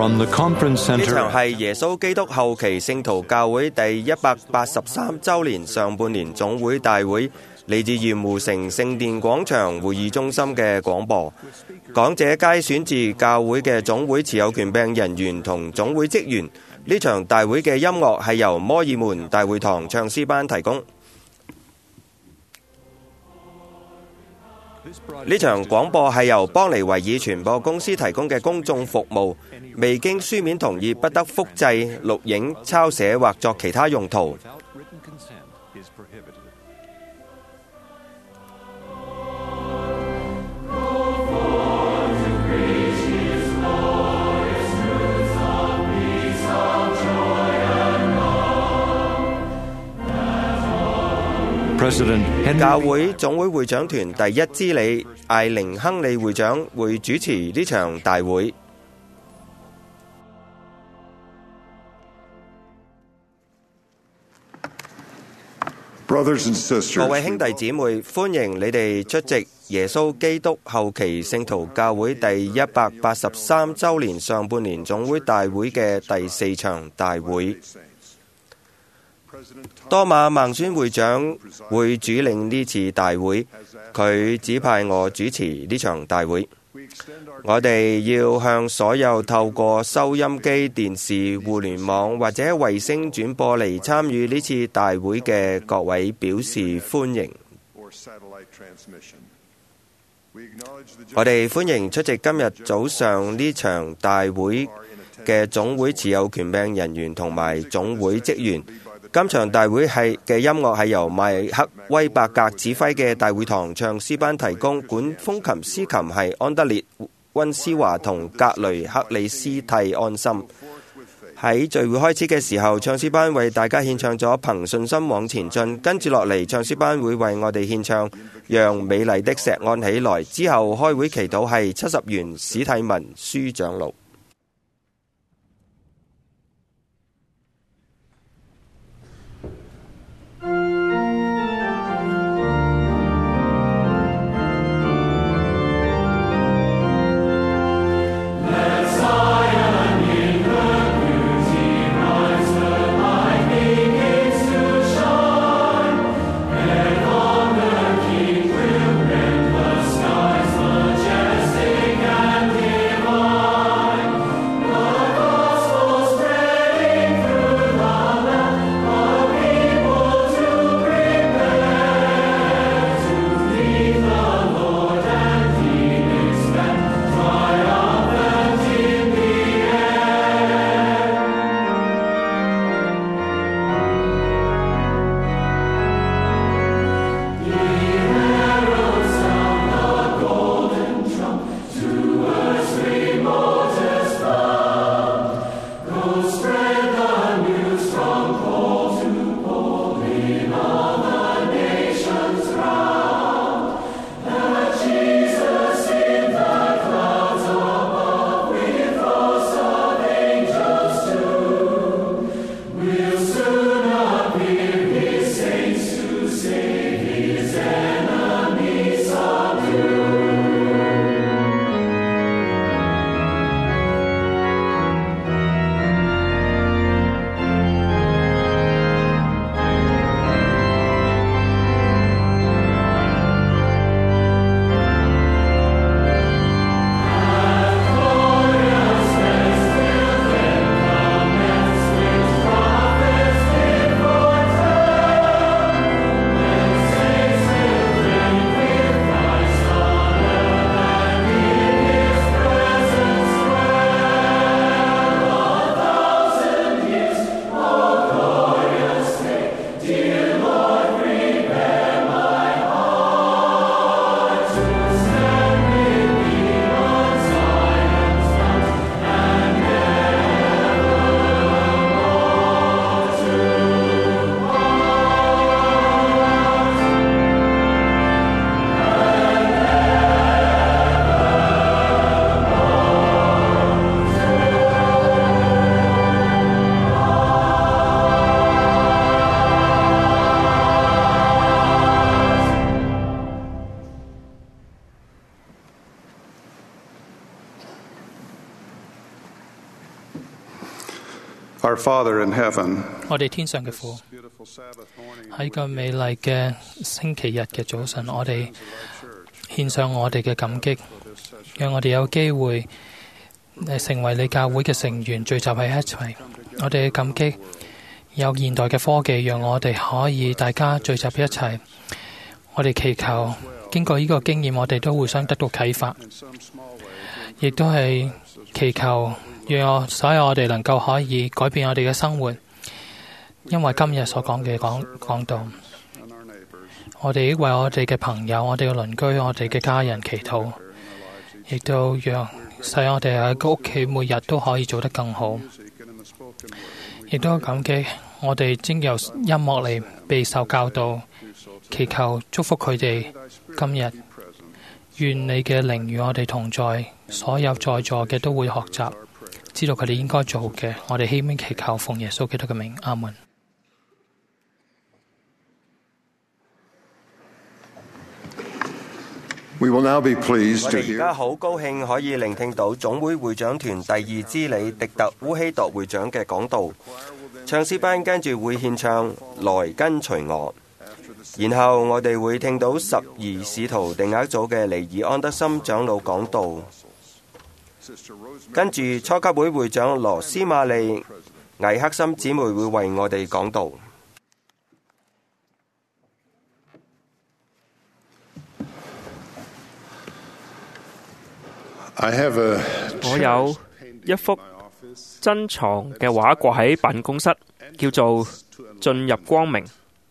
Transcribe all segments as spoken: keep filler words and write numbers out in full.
From the conference 呢 center 場係耶穌基督後期聖徒教會第一百八十三週年上半年總會大會，嚟自鹽湖城聖殿廣場會議中心嘅廣播。講者皆選自教會嘅總會持有權柄人員同總會職員。呢場大會嘅音樂係由摩爾門大會堂唱詩班提供。呢場廣播係由邦尼維爾傳播公司提供嘅公眾服務，未經書面同意不得複製、錄影、抄寫或作其他用途。教會總會會長團第一支理艾靈亨利會長會主持呢場大會。各位兄弟姊妹，歡迎你哋出席耶穌基督後期聖徒教會第一百八十三週年上半年總會大會嘅第四場大會。多馬孟孫會長會主領呢次大會，佢指派我主持呢場大會。我哋要向所有透過收音機、電視、互聯網或者衛星轉播嚟參與呢次大會嘅各位表示歡迎。我哋歡迎出席今日早上呢場大會嘅總會持有權柄人員同埋總會職員。今場大會係嘅音樂係由邁克威伯格指揮嘅大會堂唱詩班提供，管風琴司琴係安德烈溫斯華同格雷克里斯蒂安心。喺聚會開始嘅時候，唱詩班為大家獻唱咗憑信心往前進，跟住落嚟唱詩班會為我哋獻唱讓美麗的石安起來，之後開會祈禱係七十元史蒂文書長老。 Our Father in heaven, 我哋天上嘅父，喺個美麗嘅星期日嘅早晨，我哋獻上我哋嘅感激，讓我哋有機會成為你教會嘅成員，聚集喺一齊。我哋嘅感激有現代嘅科技，讓我哋可以大家聚集喺一齊。我哋祈求經過呢個經驗，我哋都互相得到啟發，亦都係祈求讓我所有我哋能夠可以改變我哋嘅生活。因為今日所講嘅講講到，我哋為我哋嘅朋友、我哋嘅鄰居、我哋嘅家人祈禱，亦都讓使我哋喺屋企每日都可以做得更好。亦都感激我哋經由音樂嚟備受教導，祈求祝福佢哋今日。願你嘅靈與我哋同在，所有在座嘅都會學習，知道佢哋應該做嘅。我哋希望祈求奉耶穌基督嘅名，阿門。 we will now be pleased 我 to 哋而 hear 家好高興可以聆聽到總會會長團第二支理迪特烏希鐸會長嘅講道。唱詩班跟住會獻唱來跟隨我，然後我哋會聽到十二使徒定額組嘅尼爾安德森長老講道，跟住初級會會長羅斯瑪麗魏克森姊妹會為我哋講道。 I have a 我有一幅珍藏嘅畫掛喺辦公室，叫做《進入光明》，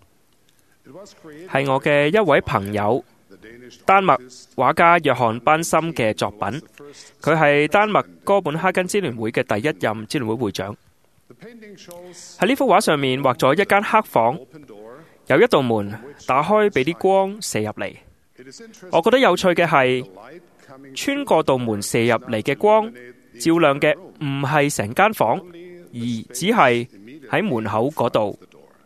係我嘅一位朋友丹麥畫家約翰班森嘅作品。佢係丹麥哥本哈根支聯會嘅第一任支聯會會長。喺呢幅畫上面畫咗一間黑房，有一道門打開俾啲光射入嚟。我覺得有趣嘅係，穿過道門射入嚟嘅光，照亮嘅唔係成間房，而只係喺門口嗰度。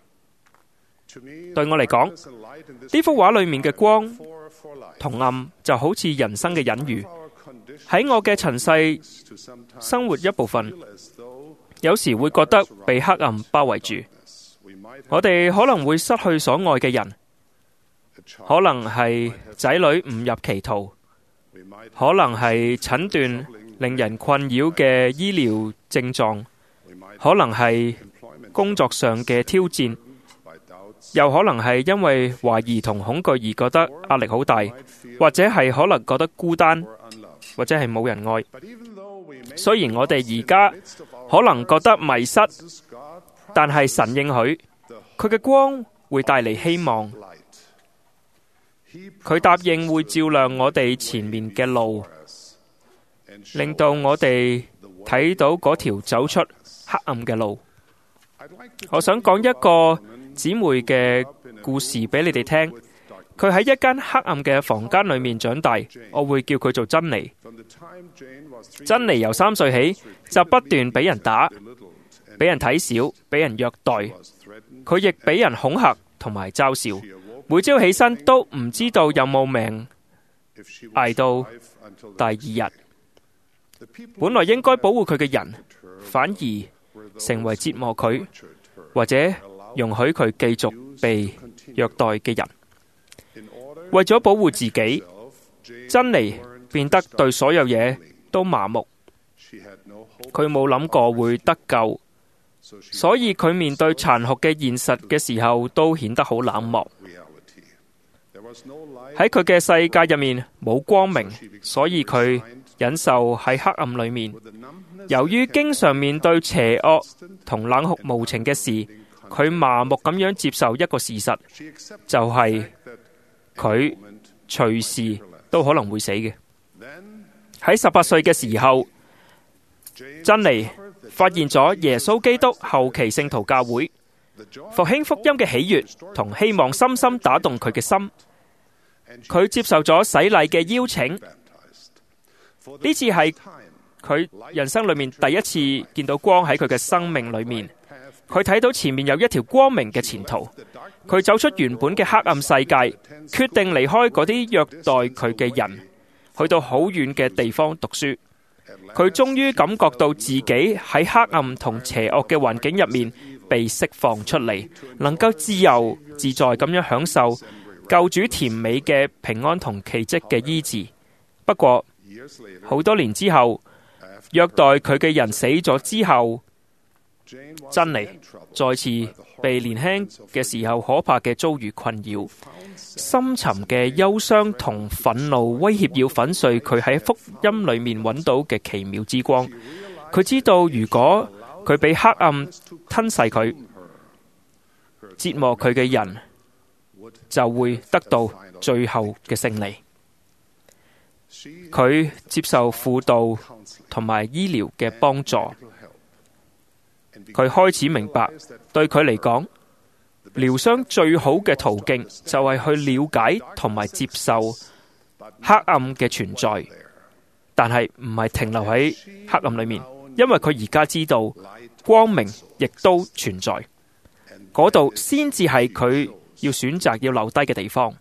對我嚟講，呢幅畫裏面嘅光同暗就好似人生嘅隱喻，喺我嘅塵世生活一部分，有時會覺得被黑暗包圍住。我哋可能會失去所愛嘅人，可能係仔女誤入歧途，可能係診斷令人困擾嘅醫療症狀，可能係工作上嘅挑戰，又可能係因為懷疑同恐懼而覺得壓力好大，或者係可能覺得孤單，或者係冇人愛。雖然我哋而家可能覺得迷失，但係神應許佢嘅光會帶嚟希望。佢答應會照亮我哋前面嘅路，令到我哋睇到嗰條走出黑暗嘅路。我想講一個姊妹嘅故事俾你哋聽。佢喺一間黑暗嘅房間裏面長大，我會叫佢做珍妮。珍妮由三歲起就不斷俾人打，俾人睇小，俾人虐待。佢亦俾人恐嚇同埋嘲笑。每朝起身都唔知道有冇命捱到第二日。本來應該保護佢嘅人，反而成為折磨佢或者容許佢繼續被虐待嘅人。為咗保護自己，珍妮變得對所有嘢都麻木。佢冇諗過會得救，所以佢面對殘酷嘅現實嘅時候都顯得好冷漠。喺佢嘅世界入面冇光明，所以佢忍受喺黑暗裏面。由於經常面對邪惡同冷酷無情嘅事，佢麻木咁樣接受一個事實，就係佢隨時都可能會死嘅。喺十八歲嘅時候，珍妮發現咗耶穌基督後期聖徒教會，復興福音嘅喜悅同希望深深打動佢嘅心。佢接受咗洗禮嘅邀請，呢次係佢人生裏面第一次見到光喺佢嘅生命裏面。佢睇到前面有一條光明嘅前途，佢走出原本嘅黑暗世界，決定離開嗰啲虐待佢嘅人，去到好遠嘅地方讀書。 佢終於感覺到自己喺黑暗同邪惡嘅環境入面被釋放出嚟，能夠自由自在咁樣享受救主甜美嘅平安同奇蹟嘅醫治。不過好多年之後，虐待佢嘅人死咗之後，珍妮再次被年輕嘅時候可怕嘅遭遇困擾，深沉嘅憂傷同憤怒威脅要粉碎佢喺福音裏面揾到嘅奇妙之光。佢知道如果佢俾黑暗吞噬佢，折磨佢嘅人就會得到最後嘅勝利。佢接受輔導同埋醫療嘅幫助，佢開始明白，對佢嚟講，療傷最好嘅途徑就係去了解同埋接受黑暗嘅存在，但係唔係停留喺黑暗裏面，因為佢而家知道光明亦都存在，嗰度先至係佢要選擇要留低嘅地方。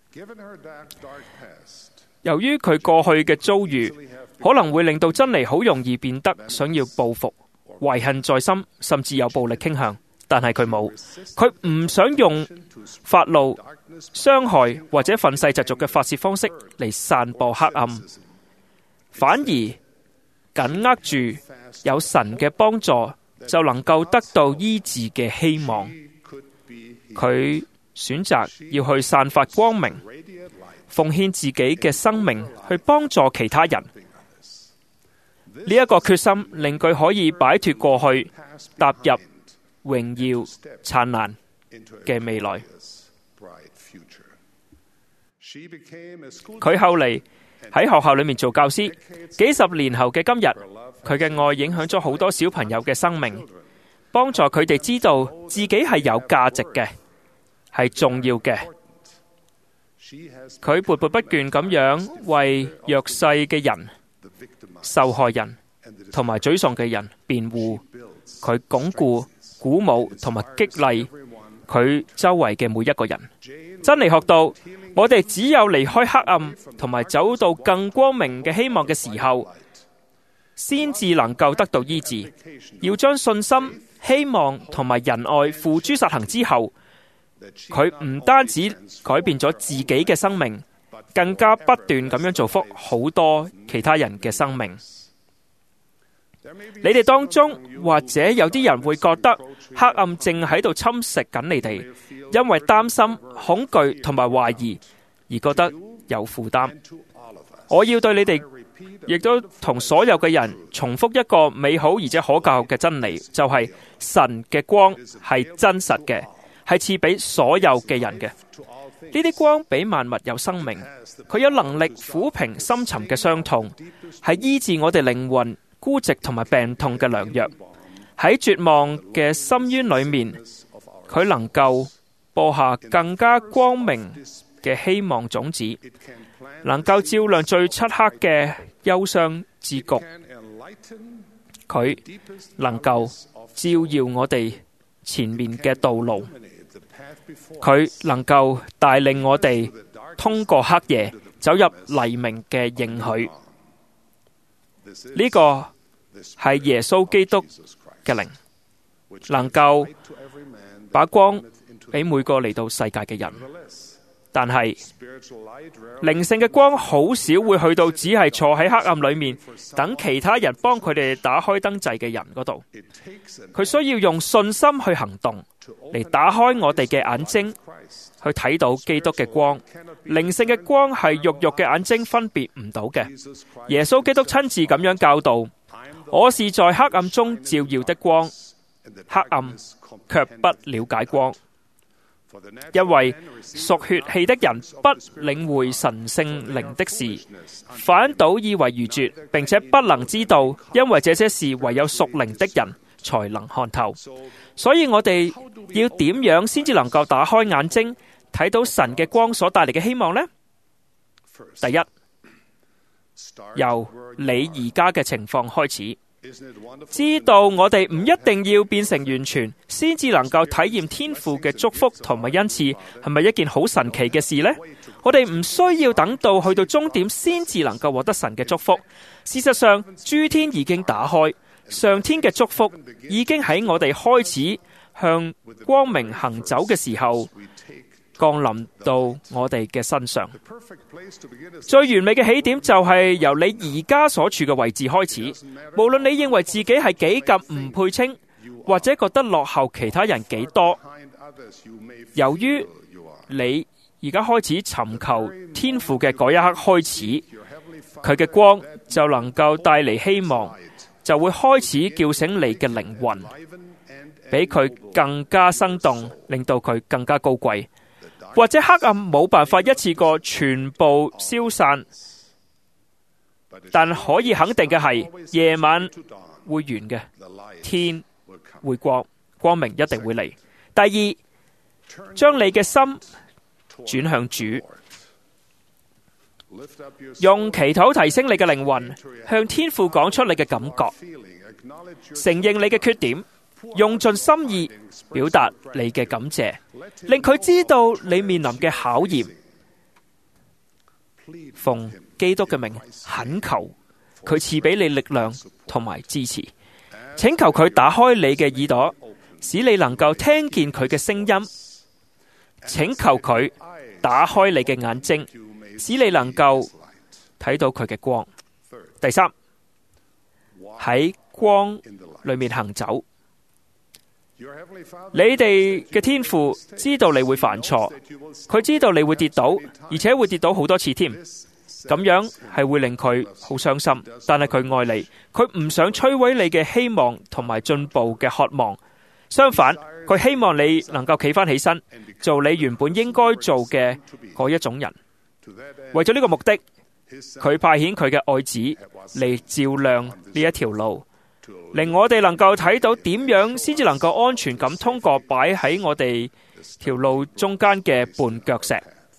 由於佢過去嘅遭遇，可能會令到珍妮好容易變得想要報復、懷恨在心，甚至有暴力傾向。但係佢冇，佢唔想用發怒、傷害或者憤世嫉俗嘅發洩方式嚟散播黑暗，反而緊握住有神嘅幫助就能夠得到醫治嘅希望。佢選擇要去散發光明，奉獻自己嘅生命去幫助其他人。呢一個決心令佢可以擺脫過去，踏入榮耀燦爛嘅未來。佢後嚟喺學校裏面做教師，幾十年後嘅今日，佢嘅愛影響咗好多小朋友嘅生命，幫助佢哋知道自己係有價值嘅，係重要嘅。佢勃勃不倦咁樣為弱勢嘅人、受害人同埋沮喪嘅人辯護，佢鞏固、鼓舞同埋激勵佢周圍嘅每一個人。珍妮學到，我哋只有離開黑暗同埋走到更光明嘅希望嘅時候，先至能夠得到醫治。要將信心、希望同埋仁愛付諸實行之後，佢唔單止改變咗自己嘅生命，更加不斷咁樣造福好多其他人嘅生命。你哋當中或者有啲人會覺得黑暗正喺度侵蝕緊你哋，因為擔心、恐懼同埋懷疑而覺得有負擔。我要對你哋，亦都同所有嘅人重複一個美好而且可靠嘅真理，就係神嘅光係真實嘅，係賜俾所有嘅人嘅。呢啲光俾萬物有生命，佢有能力撫平深沉嘅傷痛，係醫治我哋靈魂孤寂同埋病痛嘅良藥。喺絕望嘅深淵裏面，佢能夠播下更加光明嘅希望種子，能夠照亮最漆黑嘅憂傷之谷。佢能夠照耀我哋前面嘅道路，佢能夠帶領我哋通過黑夜，走入黎明嘅應許。呢個係耶穌基督嘅靈，能夠把光俾每個嚟到世界嘅人。但係靈性嘅光好少會去到只係坐喺黑暗裏面等其他人幫佢哋打開燈掣嘅人嗰度。佢需要用信心去行動，嚟打開我哋嘅眼睛，去睇到基督嘅光。靈性嘅光係肉肉嘅眼睛分別唔到嘅。耶穌基督親自咁樣教導：我是在黑暗中照耀的光，黑暗卻不了解光。因為屬血氣的人不領會神聖靈的事，反倒以為愚拙，並且不能知道，因為這些事唯有屬靈的人才能看透。所以我哋要點樣先至能夠打開眼睛，睇到神嘅光所帶嚟嘅希望呢？第一，由你而家嘅情況開始。 知道我哋唔一定要變成完全，先至能夠體驗天父嘅祝福同埋恩賜，係咪一件好神奇嘅事呢？我哋唔需要等到去到終點先至能夠獲得神嘅祝福。事實上，諸天已經打開，上天嘅祝福已經喺我哋開始向光明行走嘅時候降臨到我哋嘅身上。最完美嘅起點就係由你而家所處嘅位置開始。無論你認為自己係幾咁唔配稱，或者覺得落後其他人幾多，由於你而家開始尋求天父嘅嗰一刻開始，佢嘅光就能夠帶嚟希望，就會開始叫醒你嘅靈魂，俾佢更加生動，令到佢更加高貴。或者黑暗冇辦法一次過全部消散，但可以肯定嘅係，夜晚會完嘅，天會光，光明一定會嚟。第二，將你嘅心轉向主，用祈禱提升你嘅靈魂，向天父講出你嘅感覺，承認你嘅缺點，用盡心意表達你嘅感謝，令佢知道你面臨嘅考驗。奉基督嘅名懇求佢賜俾你力量同埋支持，請求佢打開你嘅耳朵，使你能夠聽見佢嘅聲音，請求佢打開你嘅眼睛，使你能夠睇到佢嘅光。第三，喺光裏面行走。你哋嘅天父知道你會犯錯，佢知道你會跌倒，而且會跌倒好多次添。咁樣係會令佢好傷心，但係佢愛你，佢唔想摧毀你嘅希望同埋進步嘅渴望。相反，佢希望你能夠企返起身，做你原本應該做嘅嗰一種人。為咗呢個目的，佢派遣佢嘅愛子嚟照亮呢一條路，令我哋能夠睇到點樣先至能夠安全咁通過擺喺我哋條路中間嘅絆腳石。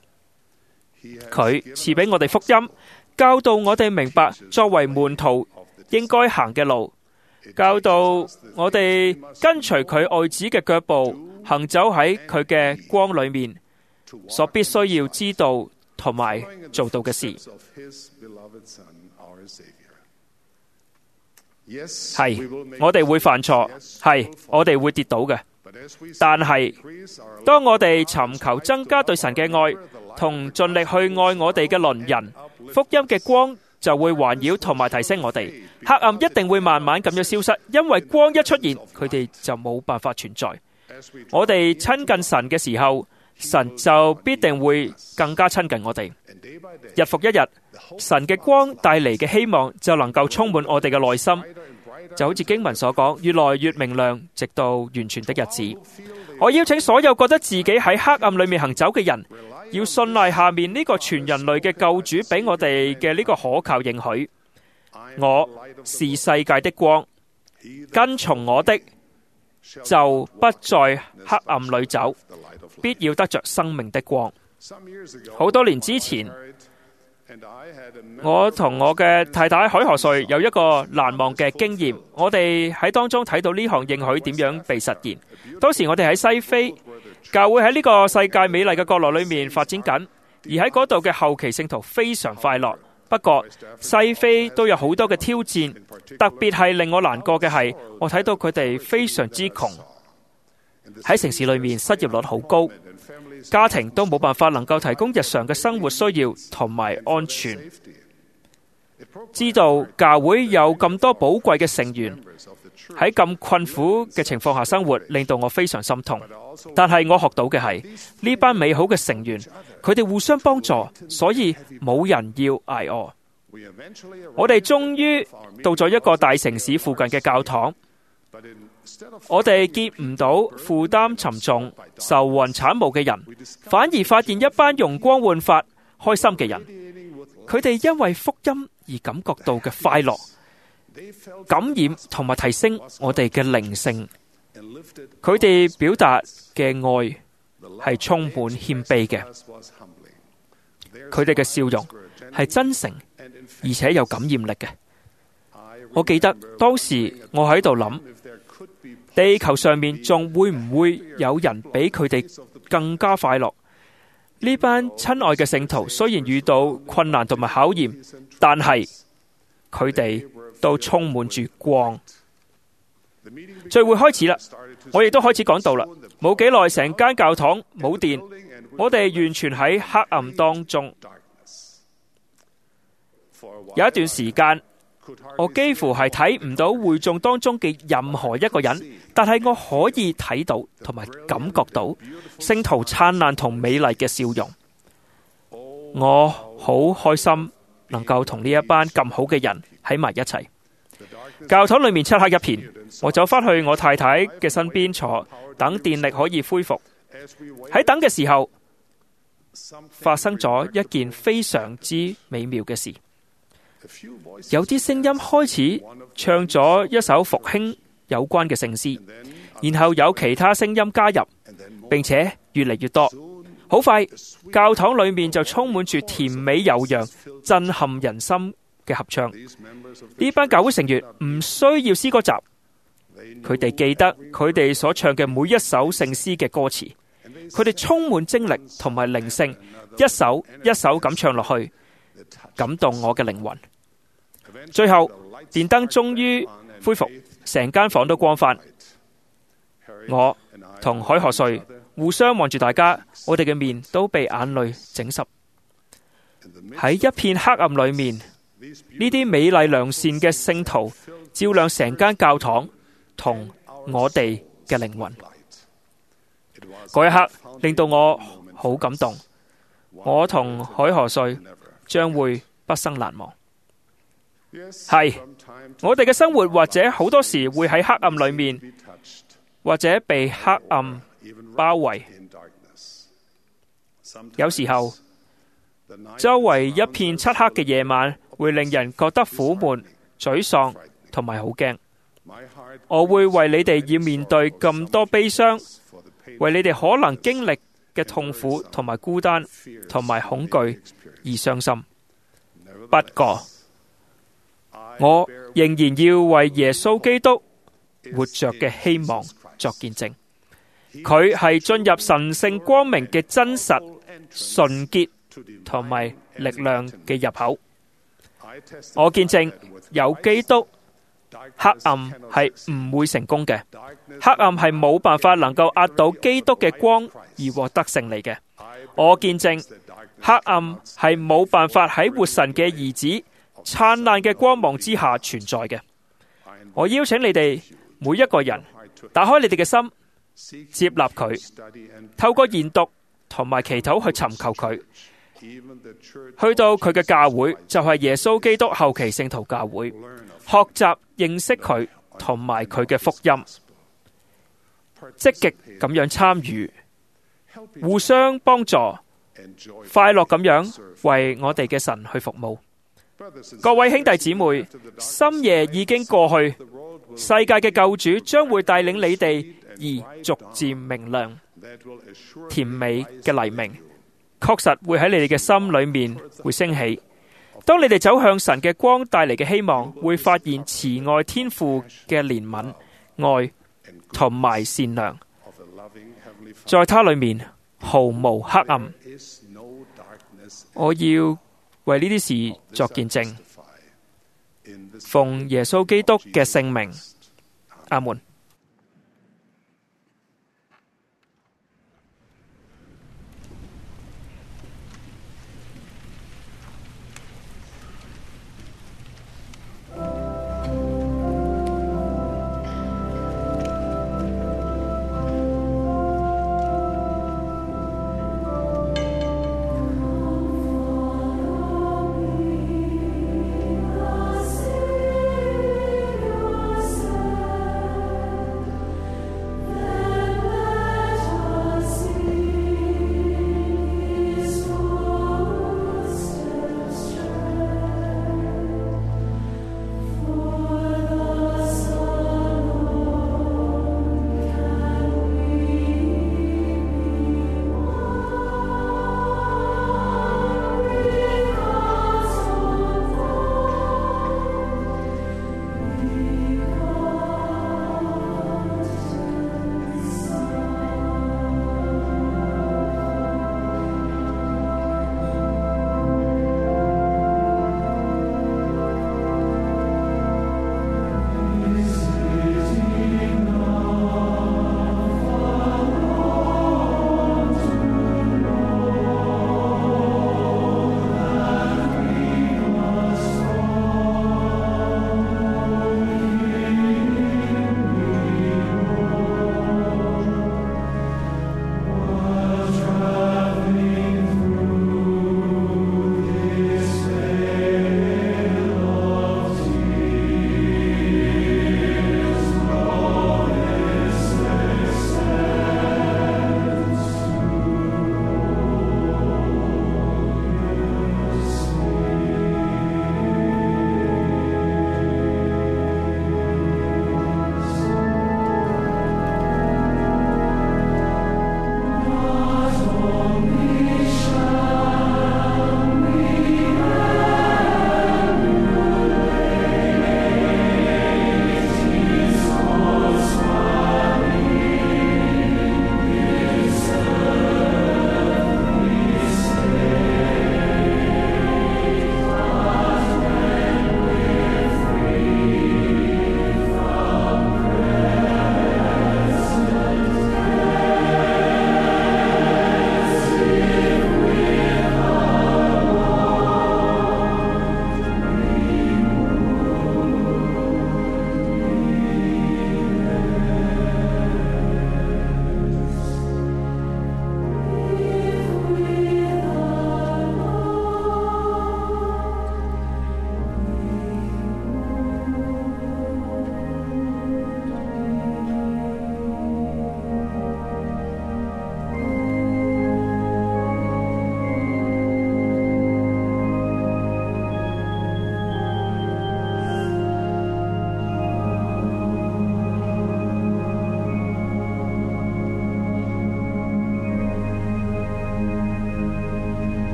佢賜俾我哋福音，教導我哋明白作為門徒應該行嘅路，教導我哋跟隨佢愛子嘅腳步，行走喺佢嘅光裏面，所必須要知道同埋做到嘅事。係，我哋會犯錯，係，我哋會跌倒嘅。但係，當我哋尋求增加對神嘅愛，同盡力去愛我哋嘅鄰人，福音嘅光就會環繞同埋提升我哋。黑暗一定會慢慢咁樣消失，因為光一出現，佢哋就冇辦法存在。我哋親近神嘅時候，神就必定會更加親近我哋。日復一日，神嘅光帶嚟嘅希望就能夠充滿我哋嘅內心，就好似經文所講，越來越明亮，直到完全的日子。我邀請所有覺得自己喺黑暗裏面行走嘅人，要信賴下面呢個全人類嘅救主俾我哋嘅呢個可靠應許：我是世界的光，跟從我的就不在黑暗裏走，必要得着生命的光。好多年之前，我同我嘅太太海河瑞有一個難忘嘅經驗，我哋喺當中睇到呢項應許點樣被實現。當時我哋喺西非教會喺呢個世界美麗嘅角落裏面發展緊，而喺嗰度嘅後期聖徒非常快樂。不過西非都有好多嘅挑戰，特別係令我難過嘅係，我睇到佢哋非常之窮，喺城市裏面失業率好高，家庭都冇辦法能夠提供日常嘅生活需要同埋安全。知道教會有咁多寶貴嘅成員喺咁困苦嘅情況下生活，令到我非常心痛。但係我學到嘅係呢班美好嘅成員，佢哋互相幫助，所以冇人要捱餓。我哋終於到咗一個大城市附近嘅教堂，我哋見唔到負擔沉重、愁雲慘霧嘅人，反而發現一班容光煥發、開心嘅人。佢哋因為福音而感覺到嘅快樂，感染同埋提升我哋嘅靈性。佢哋表達嘅愛係充滿謙卑嘅，佢哋嘅笑容係真誠而且有感染力嘅。 我記得當時我喺度諗，地球上面仲會唔會有人比佢哋更加快樂？呢班親愛嘅聖徒雖然遇到困難同埋考驗，但係佢哋都充滿住光。聚會開始啦，我亦都開始講道啦。冇幾耐，成間教堂冇電，我哋完全喺黑暗當中。有一段時間，我幾乎係睇唔到會眾當中嘅任何一個人，但係我可以睇到同埋感覺到聖徒燦爛同美麗嘅笑容。我好開心能夠同呢一班咁好嘅人喺埋一齊。教堂裏面漆黑一片，我走返去我太太嘅身邊坐，等電力可以恢復。喺等嘅時候，發生咗一件非常之美妙嘅事。有啲聲音開始唱咗一首復興有關嘅聖詩，然後有其他聲音加入，並且越嚟越多。好快，教堂裏面就充滿住甜美悠揚、震撼人心嘅合唱。呢班教會成員唔需要詩歌集，佢哋記得佢哋所唱嘅每一首聖詩嘅歌詞，佢哋充滿精力同埋靈性，一首一首咁唱落去，感動我嘅靈魂。最後，電燈終於恢復，成間房都光返。我同海河瑞互相望住大家，我哋嘅面都被眼淚整濕。喺一片黑暗裏面，呢啲美麗良善嘅聖徒照亮成間教堂同我哋嘅靈魂。嗰一刻令到我好感動，我同海河瑞將會畢生難忘。係，我哋嘅生活或者好多時會喺黑暗裏面，或者被黑暗包圍。有時候，周圍一片漆黑嘅夜晚會令人覺得苦悶、沮喪同埋好驚。我會為你哋要面對咁多悲傷，為你哋可能經歷嘅痛苦同埋孤單同埋恐懼而傷心。不過，我仍然要為耶穌基督活着嘅希望作見證。佢係進入神聖光明嘅真實、純潔同埋力量嘅入口。我見證有基督，黑暗係唔會成功嘅。黑暗係冇辦法能夠壓倒基督嘅光而獲得勝利嘅。我見證黑暗係冇辦法喺活神嘅兒子燦爛嘅光芒之下存在嘅。我邀請你哋每一個人打開你哋嘅心，接納佢，透過研讀同埋祈禱去尋求佢，去到佢嘅教會，就係耶穌基督後期聖徒教會，學習認識佢同埋佢嘅福音，積極咁樣參與，互相幫助，快樂咁樣為我哋嘅神去服務。各位兄弟姊妹，深夜已經過去，世界嘅救主將會帶領你哋而逐漸明亮。甜美嘅黎明確實會喺你哋嘅心裏面會升起。當你哋走向神嘅光帶嚟嘅希望，會發現慈愛天父嘅憐憫、愛同埋善良，在他裏面毫無黑暗。我要為呢啲事作見證，奉耶穌基督嘅聖名，阿門。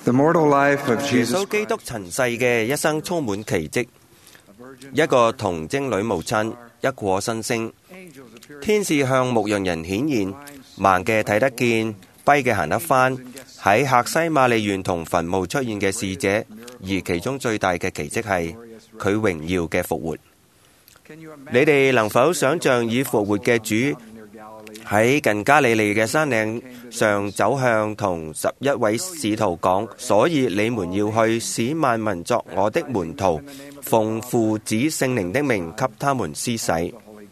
The mortal life of 耶 Jesus 穌基督塵世嘅一生充滿奇蹟，一個童貞女母親，一顆新星，天使向牧羊人顯現，盲嘅睇得見，跛嘅行得返，喺客西馬利園同墳墓出現嘅使者，而其中最大嘅奇蹟係佢榮耀嘅復活。你哋能否想像以復活嘅主喺近加利利嘅山嶺上走向同十一位使徒講，所以你們要去，使萬民作我的門徒，奉父子聖靈的名給他們施洗。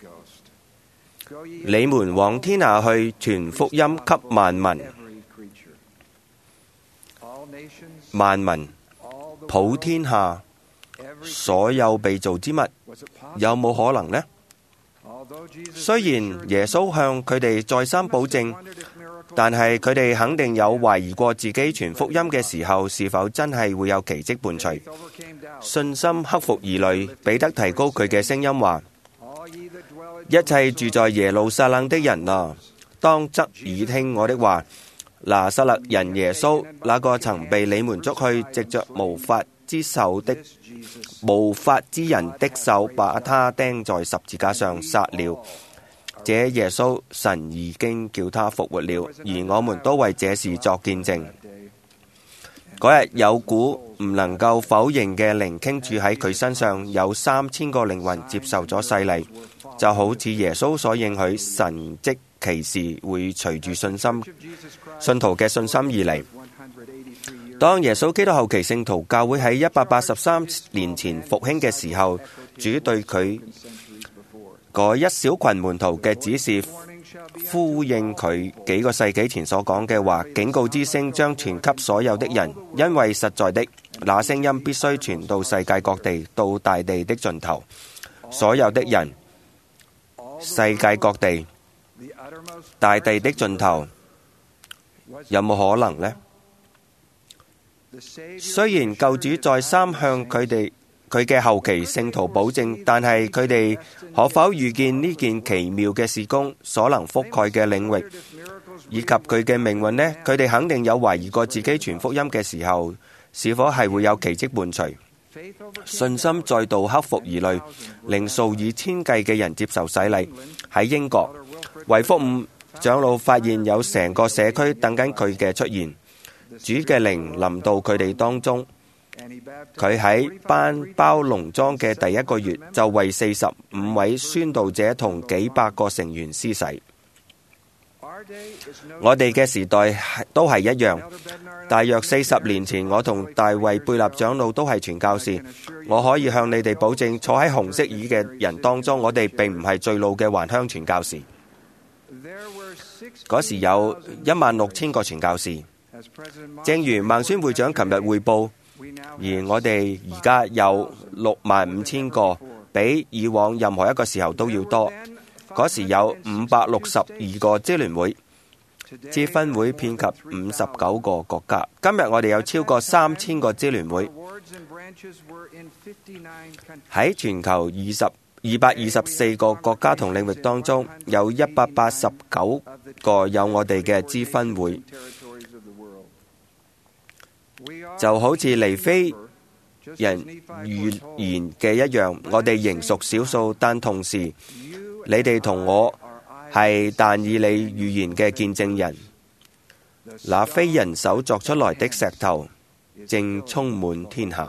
你們往天下去，傳福音給萬民，萬民普天下所有被造之物，有冇可能呢？雖然耶穌向佢哋再三保證，但係佢哋肯定有懷疑過自己傳福音嘅時候，是否真係會有奇蹟伴隨。信心克服疑慮，彼得提高佢嘅聲音話：一切住在耶路撒冷的人啊，當側耳聽我的話。拿撒勒人耶穌，那個曾被你們捉去，藉着無法之手的無法之人的手，把他釘在十字架上殺了。這耶穌，神已經叫他復活了，而我們都為這事作見證。嗰日有股唔能夠否認嘅靈傾注喺佢身上，有三千個靈魂接受咗洗禮，就好似耶穌所應許神蹟奇事會隨住信心信徒嘅信心而嚟。當耶穌基督後期聖徒教會喺一百八十三年前復興嘅時候，主對佢嗰一小群門徒嘅指示，呼應佢幾個世紀前所講嘅話，警告之聲將傳給所有的人，因為實在的，那聲音必須傳到世界各地，到大地的盡頭。所有的人，世界各地，大地的盡頭，有冇可能呢？雖然救主再三向佢哋佢嘅後期聖徒保證，但係佢哋可否預見呢件奇妙嘅事工所能覆蓋嘅領域，以及佢嘅命運呢？佢哋肯定有懷疑過自己傳福音嘅時候，是否係會有奇蹟伴隨。信心再度克服疑慮，令數以千計嘅人接受洗禮。喺英國，維福五長老發現有成個社區等緊佢嘅出現。主嘅靈臨到佢哋當中，佢喺班包農莊嘅第一個月就為四十五位宣道者同幾百個成員施洗。我哋嘅時代都係一樣。大約四十年前，我同大衛貝納長老都係傳教士。我可以向你哋保證，坐喺紅色椅嘅人當中，我哋並唔係最老嘅還鄉傳教士。嗰時有一萬六千個傳教士。正如孟孫會長琴日匯報，而我哋而家有六萬五千個，比以往任何一個時候都要多。嗰時有五百六十二個支聯會，支分會遍及五十九個國家。今日我哋有超過三千個支聯會，喺全球二十二百二十四個國家同領域當中，有一百八十九個有我哋嘅支分會。就好似尼非人預言嘅一樣，我哋仍屬少數，但同時你哋同我係但以理預言嘅見證人。那非人手作出來的石頭正充滿天下。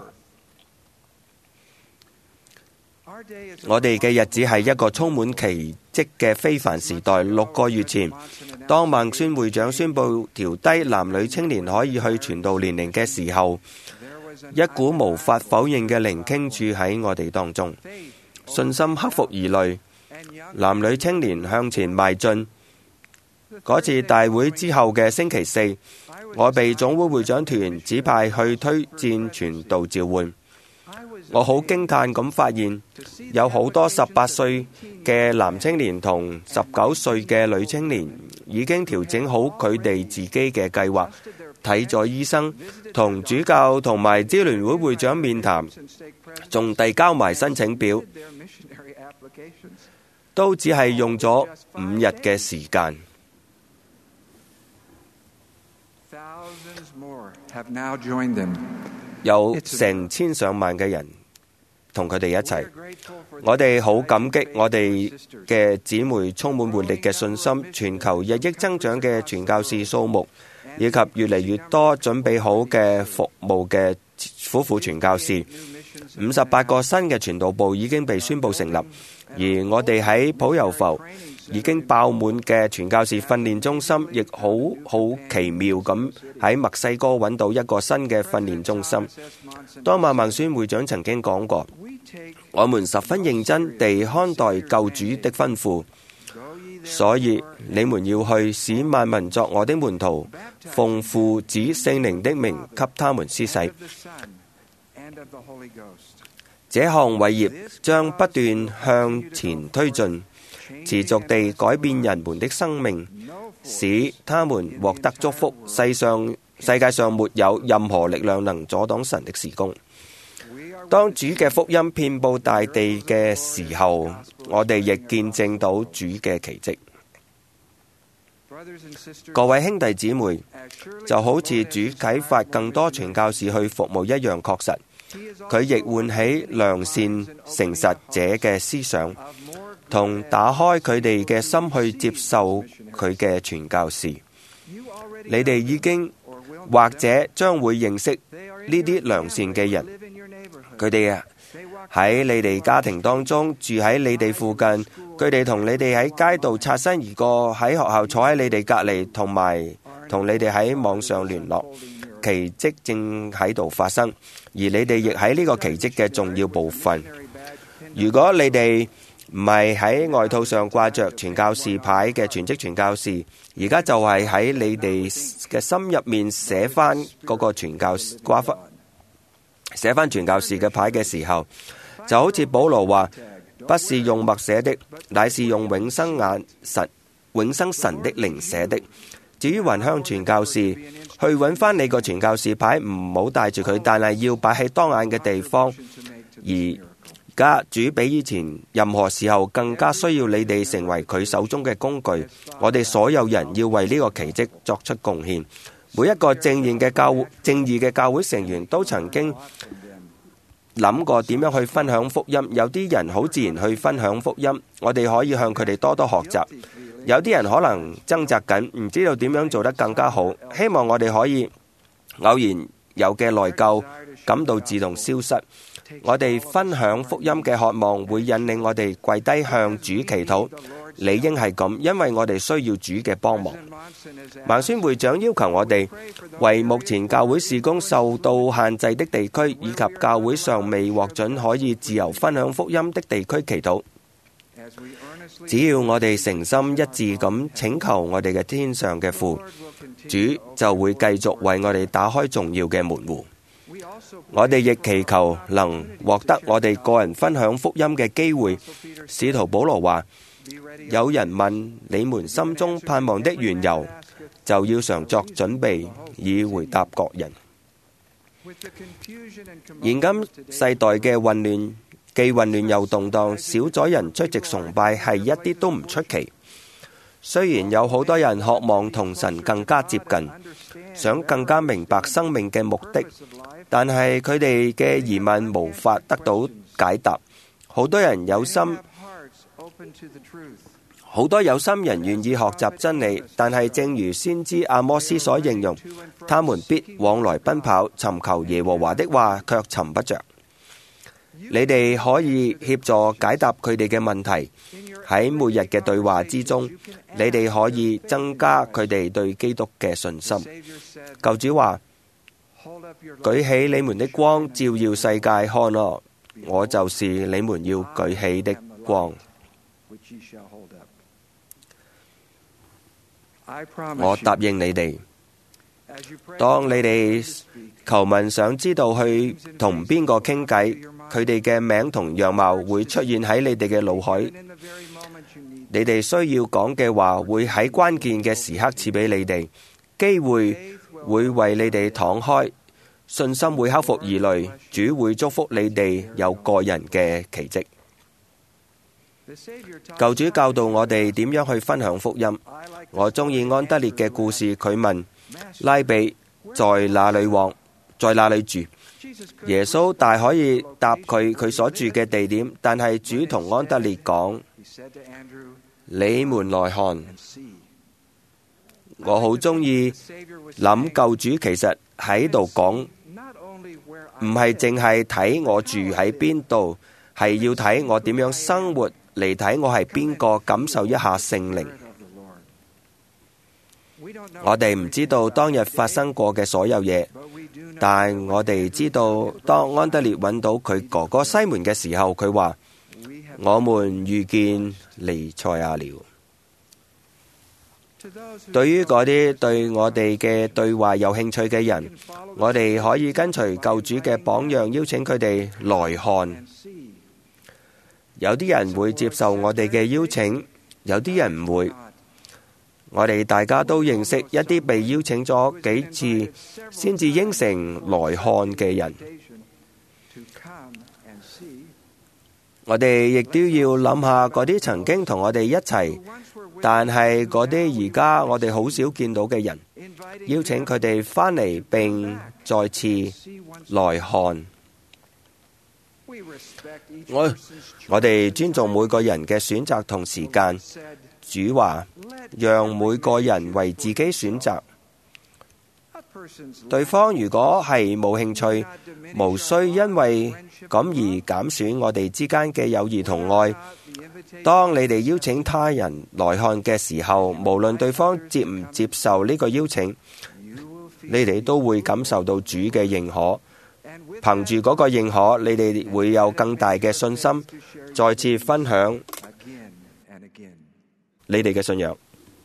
我哋嘅日子係一個充滿奇蹟嘅非凡時代。六個月前，當孟孫會長宣布調低男女青年可以去傳道年齡嘅時候，一股無法否認嘅靈傾注喺我哋當中。信心克服疑慮，男女青年向前邁進。嗰次大會之後嘅星期四，我被總會會長團指派去推薦傳道召喚。我好驚嘆咁發現，有好多十八歲嘅男青年同十九歲嘅女青年已經調整好佢哋自己嘅計劃，睇咗醫生，同主教同埋支聯會會長面談，仲遞交埋申請表，都只係用咗五日嘅時間。 有成千上萬嘅人同佢哋一齊。我哋好感激我哋嘅姊妹充滿活力嘅信心，全球日益增長嘅傳教士數目，以及越嚟越多準備好嘅服務嘅夫婦傳教士。五十八個新嘅傳道部已經被宣布成立，而我哋喺普悠浮已經爆滿嘅傳教士訓練中心，亦好好奇妙咁喺墨西哥揾到一個新嘅訓練中心。當馬孟孫會長曾經講過，我們十分認真地看待救主的吩咐，所以你們要去，使萬民作我的門徒，奉父子聖靈的名給他們施洗。這項偉業將不斷向前推進，持續地改變人們的生命，使他們獲得祝福。世上世界上沒有任何力量能阻擋神的事工。當主嘅福音遍佈大地嘅時候，我哋亦見證到主嘅奇蹟。各位兄弟姊妹，就好似主啟發更多傳教士去服務一樣確實，佢亦喚起良善誠實者嘅思想，同打開佢哋嘅心去接受佢嘅傳教士。你哋已經或者將會認識呢啲良善嘅人，佢哋啊喺你哋家庭當中，住喺你哋附近，佢哋同你哋喺街道擦身而過，喺學校坐喺你哋隔離，同埋同你哋喺網上聯絡。奇蹟正喺度發生，而你哋亦喺呢個奇蹟嘅重要部分。如果你哋唔係喺外套上掛着傳教士牌嘅全職傳教士，而家就係喺你哋嘅心入面寫翻嗰個傳教士掛翻寫翻傳教士嘅牌嘅時候，就好似保羅話，不是用墨寫的，乃是用永生眼神永生神的靈寫的。至於還鄉傳教士，去揾翻你個傳教士牌，唔好帶住佢，但係要擺喺當眼嘅地方。而而家主比以前任何時候更加需要你哋成為佢手中嘅工具。我哋所有人要為呢個奇蹟作出貢獻。每一個正義嘅教正義嘅教會成員都曾經諗過點樣去分享福音。有啲人好自然去分享福音，我哋可以向佢哋多多學習。有啲人可能掙扎緊，唔知道點樣做得更加好。希望我哋可以偶然有嘅內疚感到自動消失。我哋分享福音嘅渴望會引領我哋跪低向主祈禱，理應係咁，因為我哋需要主嘅幫忙。孟孫會長要求我哋為目前教會事工受到限制的地區，以及教會尚未獲准可以自由分享福音的地區祈禱。只要我哋誠心一致咁請求我哋嘅天上嘅父，主就會繼續為我哋打開重要嘅門戶。我哋亦祈求能獲得我哋個人分享福音嘅機會。使徒保羅話，有人問你們心中盼望的緣由，就要常作準備，以回答各人。現今世代嘅混亂，既混亂又動盪，少咗人出席崇拜係一啲都唔出奇。雖然有好多人渴望同神更加接近，想更加明白生命嘅目的，但係佢哋嘅疑問無法得到解答。好多人有心，好多有心人願意學習真理，但係正如先知阿摩斯所形容，他們必往來奔跑，尋求耶和華的話，卻尋不着。你哋可以協助解答佢哋嘅問題。喺每日嘅對話之中，你哋可以增加佢哋對基督嘅信心。救主話，舉起你們的光，照耀世界，看啊，我就是你們要舉起的光。我答應你哋，當你哋求問想知道去同邊個傾偈，佢哋嘅名同樣貌會出現喺你哋嘅腦海。你哋需要講嘅話會喺關鍵嘅時刻賜俾你哋，機會會為你哋敞開，信心會克服疑慮，主會祝福你哋有個人嘅奇蹟。 救主教導我哋點樣去分享福音。我中意安德烈嘅故事，佢問拉比在哪裏往，在哪裏住？耶穌大可以答佢佢所住嘅地點，但係主同安德烈講：你們來看。我好中意諗救主其實喺度講，唔係淨係睇我住喺邊度，係要睇我點樣生活，嚟睇我係邊個，感受一下聖靈。我哋唔知道當日發生過嘅所有嘢，但係我哋知道當安德烈揾到佢哥哥西門嘅時候，佢話：我們遇見彌賽亞了。對於嗰啲對我哋嘅對話有興趣嘅人，我哋可以跟隨救主嘅榜樣，邀請佢哋來看。有啲人會接受我哋嘅邀請，有啲人唔會。我哋大家都認識一啲被邀請咗幾次先至應承來看嘅人。我哋亦都要諗下嗰啲曾經同我哋一齊，但係嗰啲而家我哋好少見到嘅人，邀請佢哋返嚟並再次來看。我我哋尊重每個人嘅選擇同時間。主話：讓每個人為自己選擇。對方如果係冇興趣，無需因為咁而減損我哋之間嘅友誼同愛。當你哋邀請他人來看嘅時候，無論對方接唔接受呢個邀請，你哋都會感受到主嘅認可。憑住嗰個認可，你哋會有更大嘅信心，再次分享你哋嘅信仰。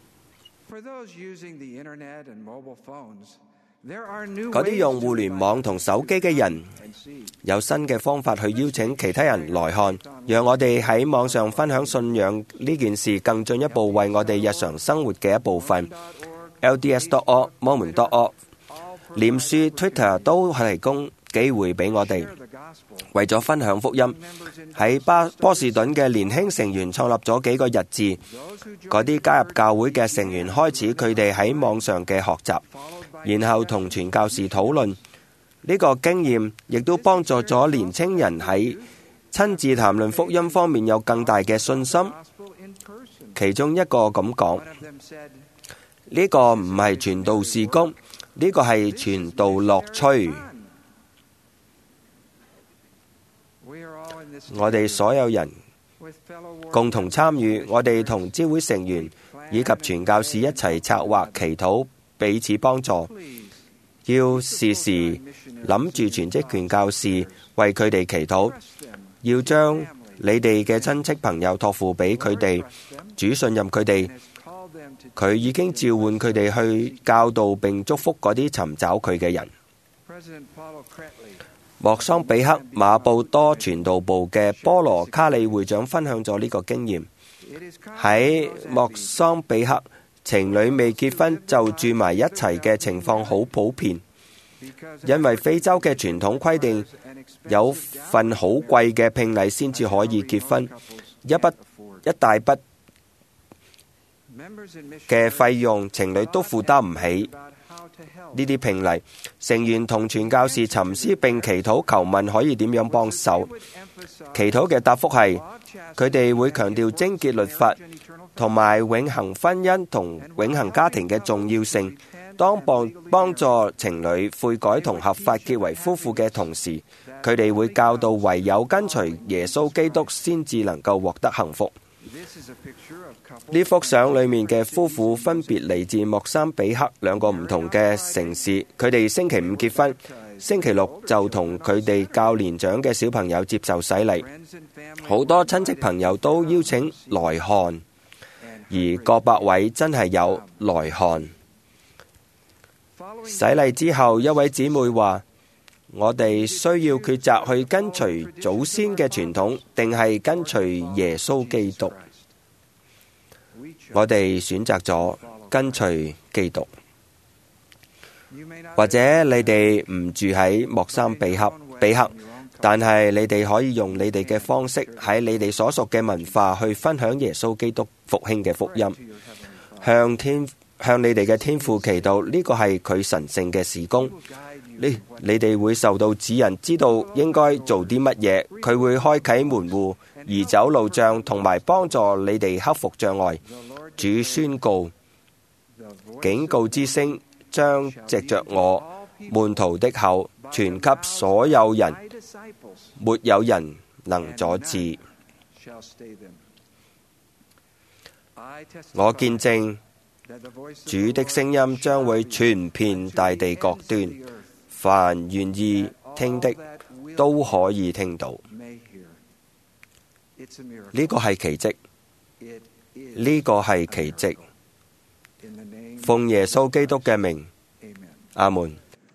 嗰啲用互聯網同手機嘅人，有新嘅方法去邀請其他人來看，讓我哋喺網上分享信仰呢件事更進一步為我哋日常生活嘅一部分。L D S dot org、Mormon dot org、臉書、Twitter 都係提供機會俾我哋，為咗分享福音，喺巴波士頓嘅年輕成員創立咗幾個日誌。嗰啲加入教會嘅成員開始佢哋喺網上嘅學習，然後同傳教士討論。呢個經驗亦都幫助咗年青人喺親自談論福音方面有更大嘅信心。其中一個咁講：呢個唔係傳道事工，呢個係傳道樂趣。我哋所有人共同參與，我哋同教會成員以及傳教士一齊策劃、祈禱，彼此幫助。要時時諗住全職傳教士，為佢哋祈禱。要將你哋嘅親戚朋友託付俾佢哋，主信任佢哋。佢已經召喚佢哋去教導並祝福嗰啲尋找佢嘅人。莫桑比克馬布多傳道部嘅波羅卡里會長分享咗呢個經驗。喺莫桑比克，情侶未結婚就住埋一齊嘅情況好普遍，因為非洲嘅傳統規定有份好貴嘅聘禮先至可以結婚，一筆一大筆嘅費用情侶都負擔唔起。呢啲聘禮，成員同傳教士沉思並祈禱求問可以點樣幫手。祈禱嘅答覆係，佢哋會強調貞潔律法同埋永恆婚姻同永恆家庭嘅重要性。當幫幫助情侶悔改同合法結為夫婦嘅同時，佢哋會教導唯有跟隨耶穌基督先至能夠獲得幸福。呢幅相裏面嘅夫婦分別嚟自莫桑比克兩個唔同嘅城市，佢哋星期五結婚，星期六就同佢哋較年長嘅小朋友接受洗禮。好多親戚朋友都邀請來看，而郭伯偉真係有來看。洗禮之後，一位姊妹話：我哋需要抉擇去跟隨祖先嘅傳統，定係跟隨耶穌基督。我哋選擇咗跟隨基督。或者你哋唔住喺莫桑比克，比克， 但係你哋可以用你哋嘅方式喺你哋所屬嘅文化去分享耶穌基督復興嘅福音，向天向你哋嘅天父祈禱，呢個係佢神聖嘅事工。你你哋會受到指引，知道應該做啲乜嘢。佢會開啟門戶、移走路障，同埋幫助你哋克服障礙。主宣告，警告之聲將藉着我門徒的口傳給所有人，沒有人能阻止。我見證主的聲音將會傳遍大地各端，凡願意聽的都可以聽到。呢個係奇蹟，呢個係奇蹟。奉耶穌基督嘅名，阿門。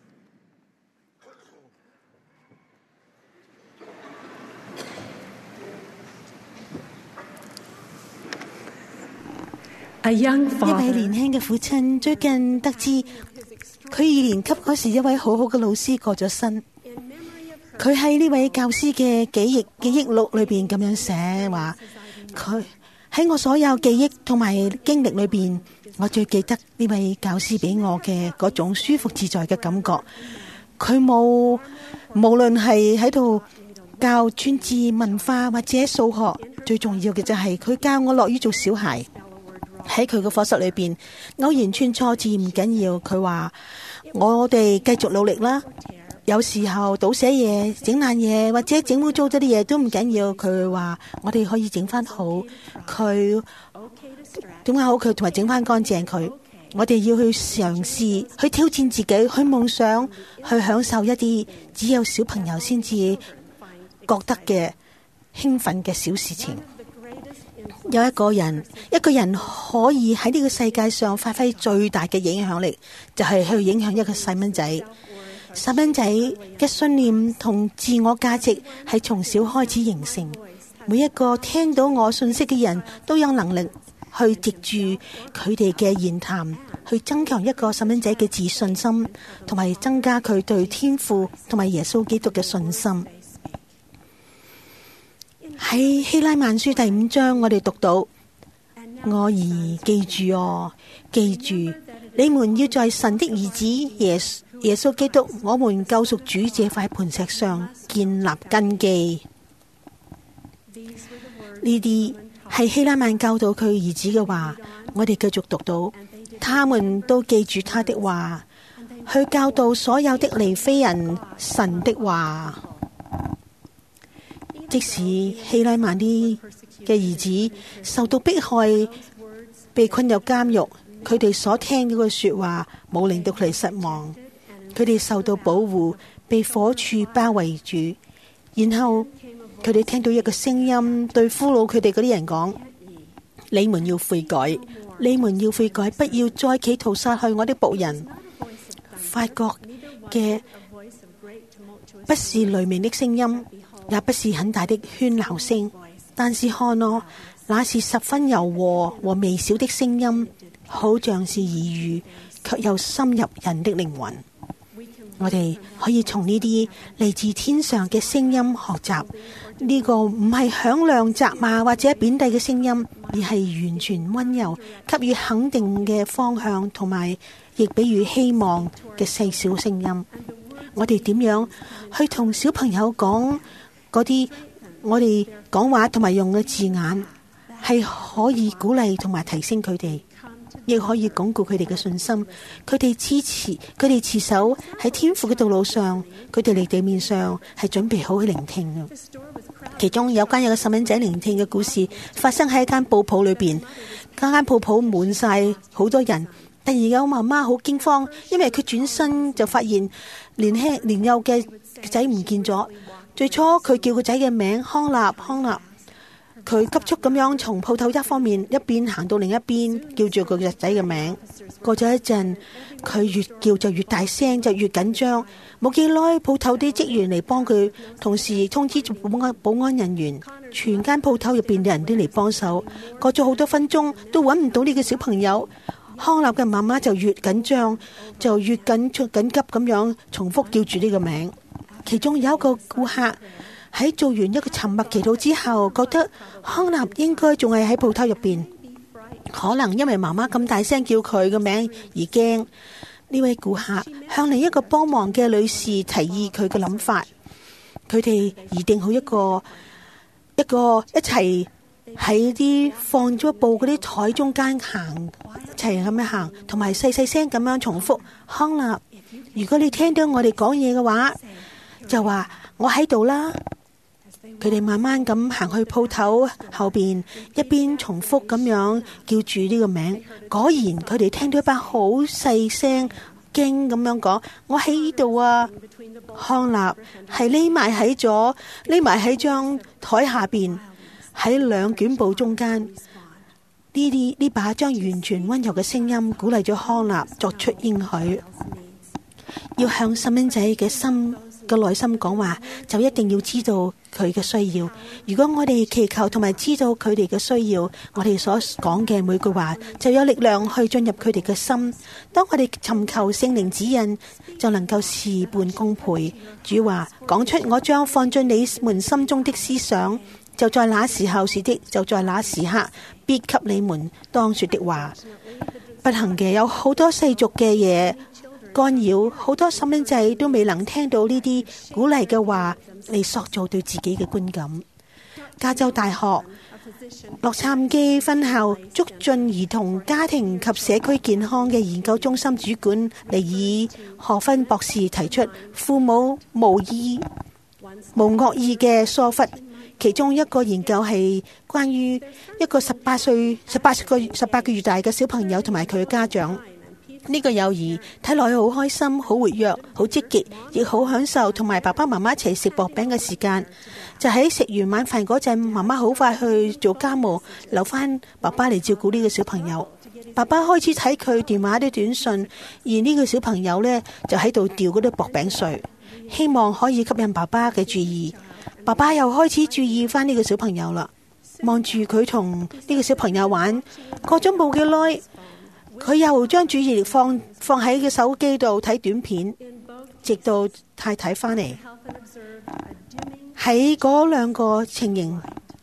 一位年輕嘅父親最近得知，佢二年級嗰時一位好好嘅老師過咗身。佢喺呢位教師嘅記憶記憶錄裏邊咁樣寫話：佢喺我所有記憶同埋經歷裏邊，我最記得呢位教師俾我嘅嗰種舒服自在嘅感覺。佢冇無論係喺度教專治文化或者數學，最重要嘅就係佢教我樂於做小孩。喺佢嘅課室裏邊，偶然串錯字唔緊要，佢話我哋繼續努力啦。有時候倒寫嘢、整爛嘢或者整污糟咗啲嘢都唔緊要，佢話我哋可以整翻好佢，整翻好佢同埋整翻乾淨佢。我哋要去嘗試，去挑戰自己，去夢想，去享受一啲只有小朋友先至覺得嘅興奮嘅小事情。有一個人，一個人可以喺呢個世界上發揮最大嘅影響力，就係去影響一個細蚊仔。細蚊仔嘅信念同自我價值係從小開始形成。每一個聽到我信息嘅人都有能力去藉住佢哋嘅言談，去增強一個細蚊仔嘅自信心，同埋增加佢對天父同埋耶穌基督嘅信心。喺希拉曼書第五章，我哋讀到：我兒記住哦，記住，你們要在神的兒子耶耶穌基督，我們救贖主這塊磐石上建立根基。呢啲係希拉曼教導佢兒子嘅話，我哋繼續讀到，他們都記住他的話，去教導所有的利非人神的話。即使希拉曼啲嘅兒子受到迫害，被困入監獄，佢哋所聽到嘅說話冇令到佢哋失望。佢哋受到保護，被火柱包圍住，然後佢哋聽到一個聲音對俘虜佢哋嗰啲人講：你們要悔改，你們要悔改，不要再企圖殺害我的僕人。發覺嘅不是雷鳴的聲音，也不是很大的喧鬧聲，但是看哦，那是十分柔和和微小的聲音，好像是耳語，卻又深入人的靈魂。我哋可以從呢啲嚟自天上嘅聲音學習，呢個唔係響亮責罵或者貶低嘅聲音，而係完全溫柔，給予肯定嘅方向，同埋亦俾予希望嘅細小聲音。我哋點樣去同小朋友講嗰啲我哋講話同埋用嘅字眼，係可以鼓勵同埋提升佢哋，亦可以鞏固佢哋嘅信心。佢哋支持，佢哋持守喺天父嘅道路上，佢哋嚟地面上係準備好去聆聽嘅。其中有關有個細蚊仔聆聽嘅故事，發生喺一間鋪鋪裏邊，間間鋪鋪滿晒好多人。突然有媽媽好驚慌，因為佢轉身就發現年輕年幼嘅仔唔見咗。最初佢叫個仔嘅名康納，康納。佢急速咁樣從鋪頭一方面一邊行到另一邊，叫住個仔嘅名。過咗一陣，佢越叫就越大聲，就越緊張。冇幾耐，鋪頭啲職員嚟幫佢，同時通知保安保安人員。全間鋪頭入邊嘅人都嚟幫手。過咗好多分鐘，都揾唔到呢個小朋友。康納嘅媽媽就越緊張，就越緊緊急咁樣重複叫住呢個名。 其中有一個顧客喺做完一個沉默祈禱之後，覺得康納應該仲係喺鋪頭入邊，可能因為媽媽咁大聲叫佢嘅名而驚。呢位顧客向另一個幫忙嘅女士提議佢嘅諗法，佢哋擬定好一個一個一齊喺啲放咗布嗰啲台中間行，一齊咁樣行，同埋細細聲咁樣重複康納，如果你聽到我哋講嘢嘅話，就話我喺度啦。佢哋慢慢咁行去鋪頭後邊，一邊重複咁樣叫住呢個名。果然佢哋聽到一把好細聲驚咁樣講：我喺呢度啊！康納係匿埋喺咗匿埋喺張台下邊，喺兩卷布中間。呢啲呢把將完全溫柔嘅聲音鼓勵咗康納作出應許，要向細蚊仔嘅心嘅內心講話，就一定要知道佢嘅需要。如果我哋祈求同埋知道佢哋嘅需要，我哋所講嘅每句話就有力量去進入佢哋嘅心。當我哋尋求聖靈指引，就能夠事半功倍。主話：講出我將放進你們心中的思想，就在那時候是的，就在那時刻必給你們當說的話。不幸嘅有好多世俗嘅嘢干擾，好多細蚊仔都未能聽到呢啲鼓勵嘅話嚟塑造對自己嘅觀感。加州大學洛杉磯分校促進兒童家庭及社區健康嘅研究中心主管尼爾何芬博士提出，父母無意無惡意嘅疏忽。其中一個研究係關於一個十八歲、十八個月、十八個月大嘅小朋友同埋佢嘅家長。呢個幼兒睇落去好開心、好活躍、好積極，亦好享受同埋爸爸媽媽一齊食薄餅嘅時間。就喺食完晚飯嗰陣，媽媽好快去做家務，留翻爸爸嚟照顧呢個小朋友。爸爸開始睇佢電話啲短信，而呢個小朋友呢，就喺度掉嗰啲薄餅碎，希望可以吸引爸爸嘅注意。爸爸又開始注意翻呢個小朋友啦，望住佢同呢個小朋友玩。過咗冇幾耐，佢又將注意力放放喺個手機度睇短片，直到太太翻嚟。喺嗰兩個情形，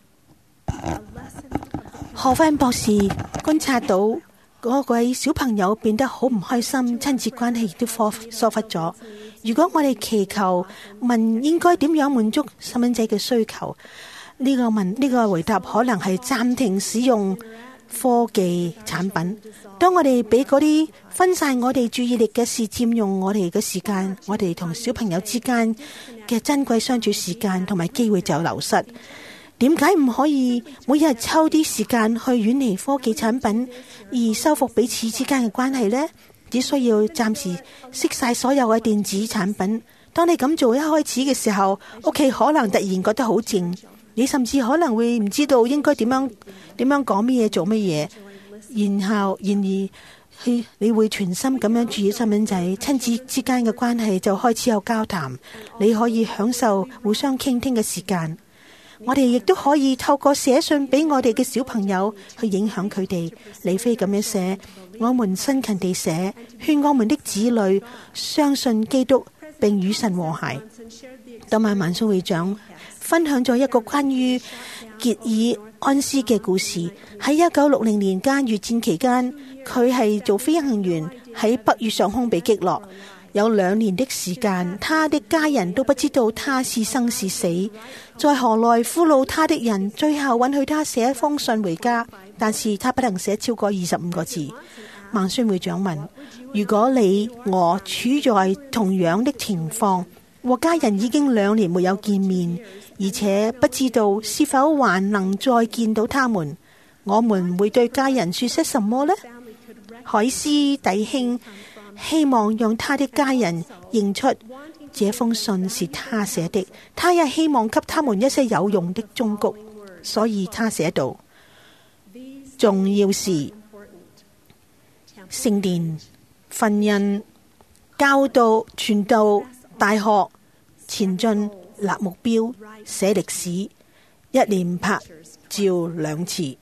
何芬博士觀察到嗰位小朋友變得好唔開心，親子關係亦都疏忽咗。如果我哋祈求問應該點樣滿足細蚊仔嘅需求，呢個問呢個回答可能係暫停使用科技產品。當我哋俾嗰啲分散我哋注意力嘅事佔用我哋嘅時間，我哋同小朋友之間嘅珍貴相處時間同埋機會就流失。點解唔可以每日抽啲時間去遠離科技產品，而修復彼此之間嘅關係呢？只需要暫時熄晒所有嘅電子產品。當你咁做一開始嘅時候，屋企可能突然覺得好靜，你甚至可能會唔知道應該點樣點樣講乜嘢做乜嘢。然後然而去你會全心咁樣注意細蚊仔，親子之間嘅關係就開始有交談，你可以享受互相傾聽嘅時間。我哋亦都可以透過寫信俾我哋嘅小朋友去影響佢哋。李飛咁樣寫：我們辛勤地寫，勸我們的子女相信基督並與神和諧。當晚萬松會長分享咗一個關於傑爾安斯嘅故事。喺一九六零年間越戰期間，佢係做飛行員，喺北越上空被擊落。有兩年的時間，他的家人都不知道他是生是死。在河內俘虜他的人最後允許他寫一封信回家，但是他不能寫超過二十五個字。孟孫會長問：如果你我處在同樣的情況，和家人已經兩年沒有見面，而且不知道是否還能再見到他們，我們會對家人說些什麼呢？海斯弟兄希望讓他的家人認出這封信是他寫的，他也希望給他們一些有用的忠告，所以他寫道：重要是聖殿、婚姻、教導、傳道、大學、前進、立目標、寫歷史，一連拍照兩次。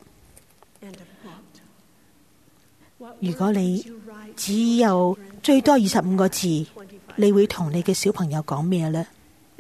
如果你只有最多二十五個字，你會同你嘅小朋友講咩呢？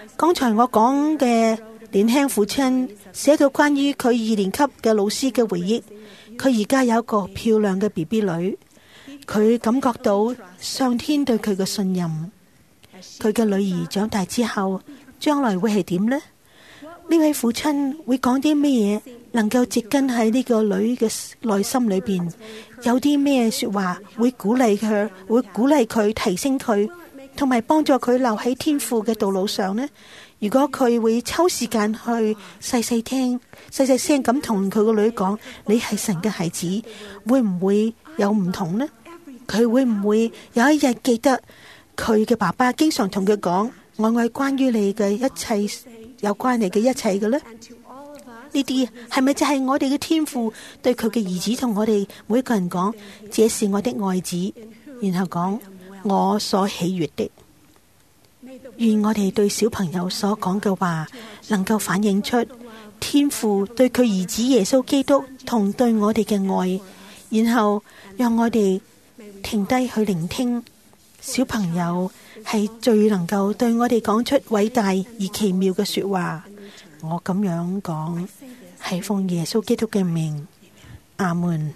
剛才我講嘅年輕父親寫到關於佢二年級嘅老師嘅回憶，佢而家有一個漂亮嘅 B B 女，佢感覺到上天對佢嘅信任。佢嘅女兒長大之後，將來會係點呢？呢位父親會講啲咩嘢，能夠植根喺呢個女嘅內心裏邊？有啲咩說話會鼓勵佢，會鼓勵佢提升佢，同埋幫助佢留喺天父嘅道路上呢？如果佢會抽時間去細細聽、細細聲咁同佢個女講，你係神嘅孩子，會唔會有唔同呢？佢會唔會有一日記得佢嘅爸爸經常同佢講，我愛關於你嘅一切，有關你嘅一切嘅呢？呢啲係咪就係我哋嘅天父對佢嘅兒子同我哋每一個人講，這是我的愛子，然後講我所喜悅的。願我哋對小朋友所講嘅話能夠反映出天父對佢兒子耶穌基督同對我哋嘅愛，然後讓我哋停低去聆聽。小朋友係最能夠對我哋講出偉大而奇妙嘅說話。我咁樣講係奉耶穌基督嘅名，阿門。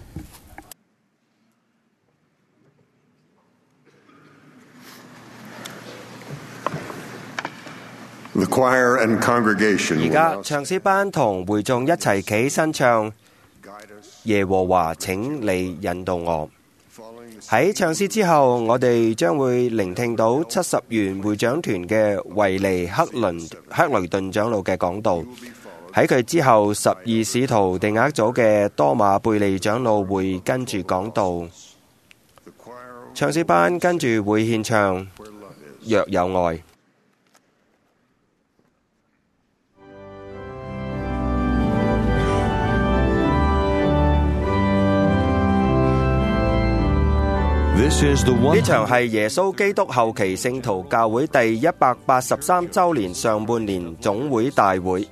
The choir and congregation 而家唱詩班同會眾一齊企身唱耶和華，請你引導我。喺唱詩之後，我哋將會聆聽到七十員會長團嘅維尼克倫克雷頓長老嘅講道。喺佢之後，十二使徒定額組嘅多馬貝利長老會跟住講道。唱詩班跟住會獻唱若有愛。呢場係耶穌基督後期聖徒教會第一百八十三週年上半年總會大會。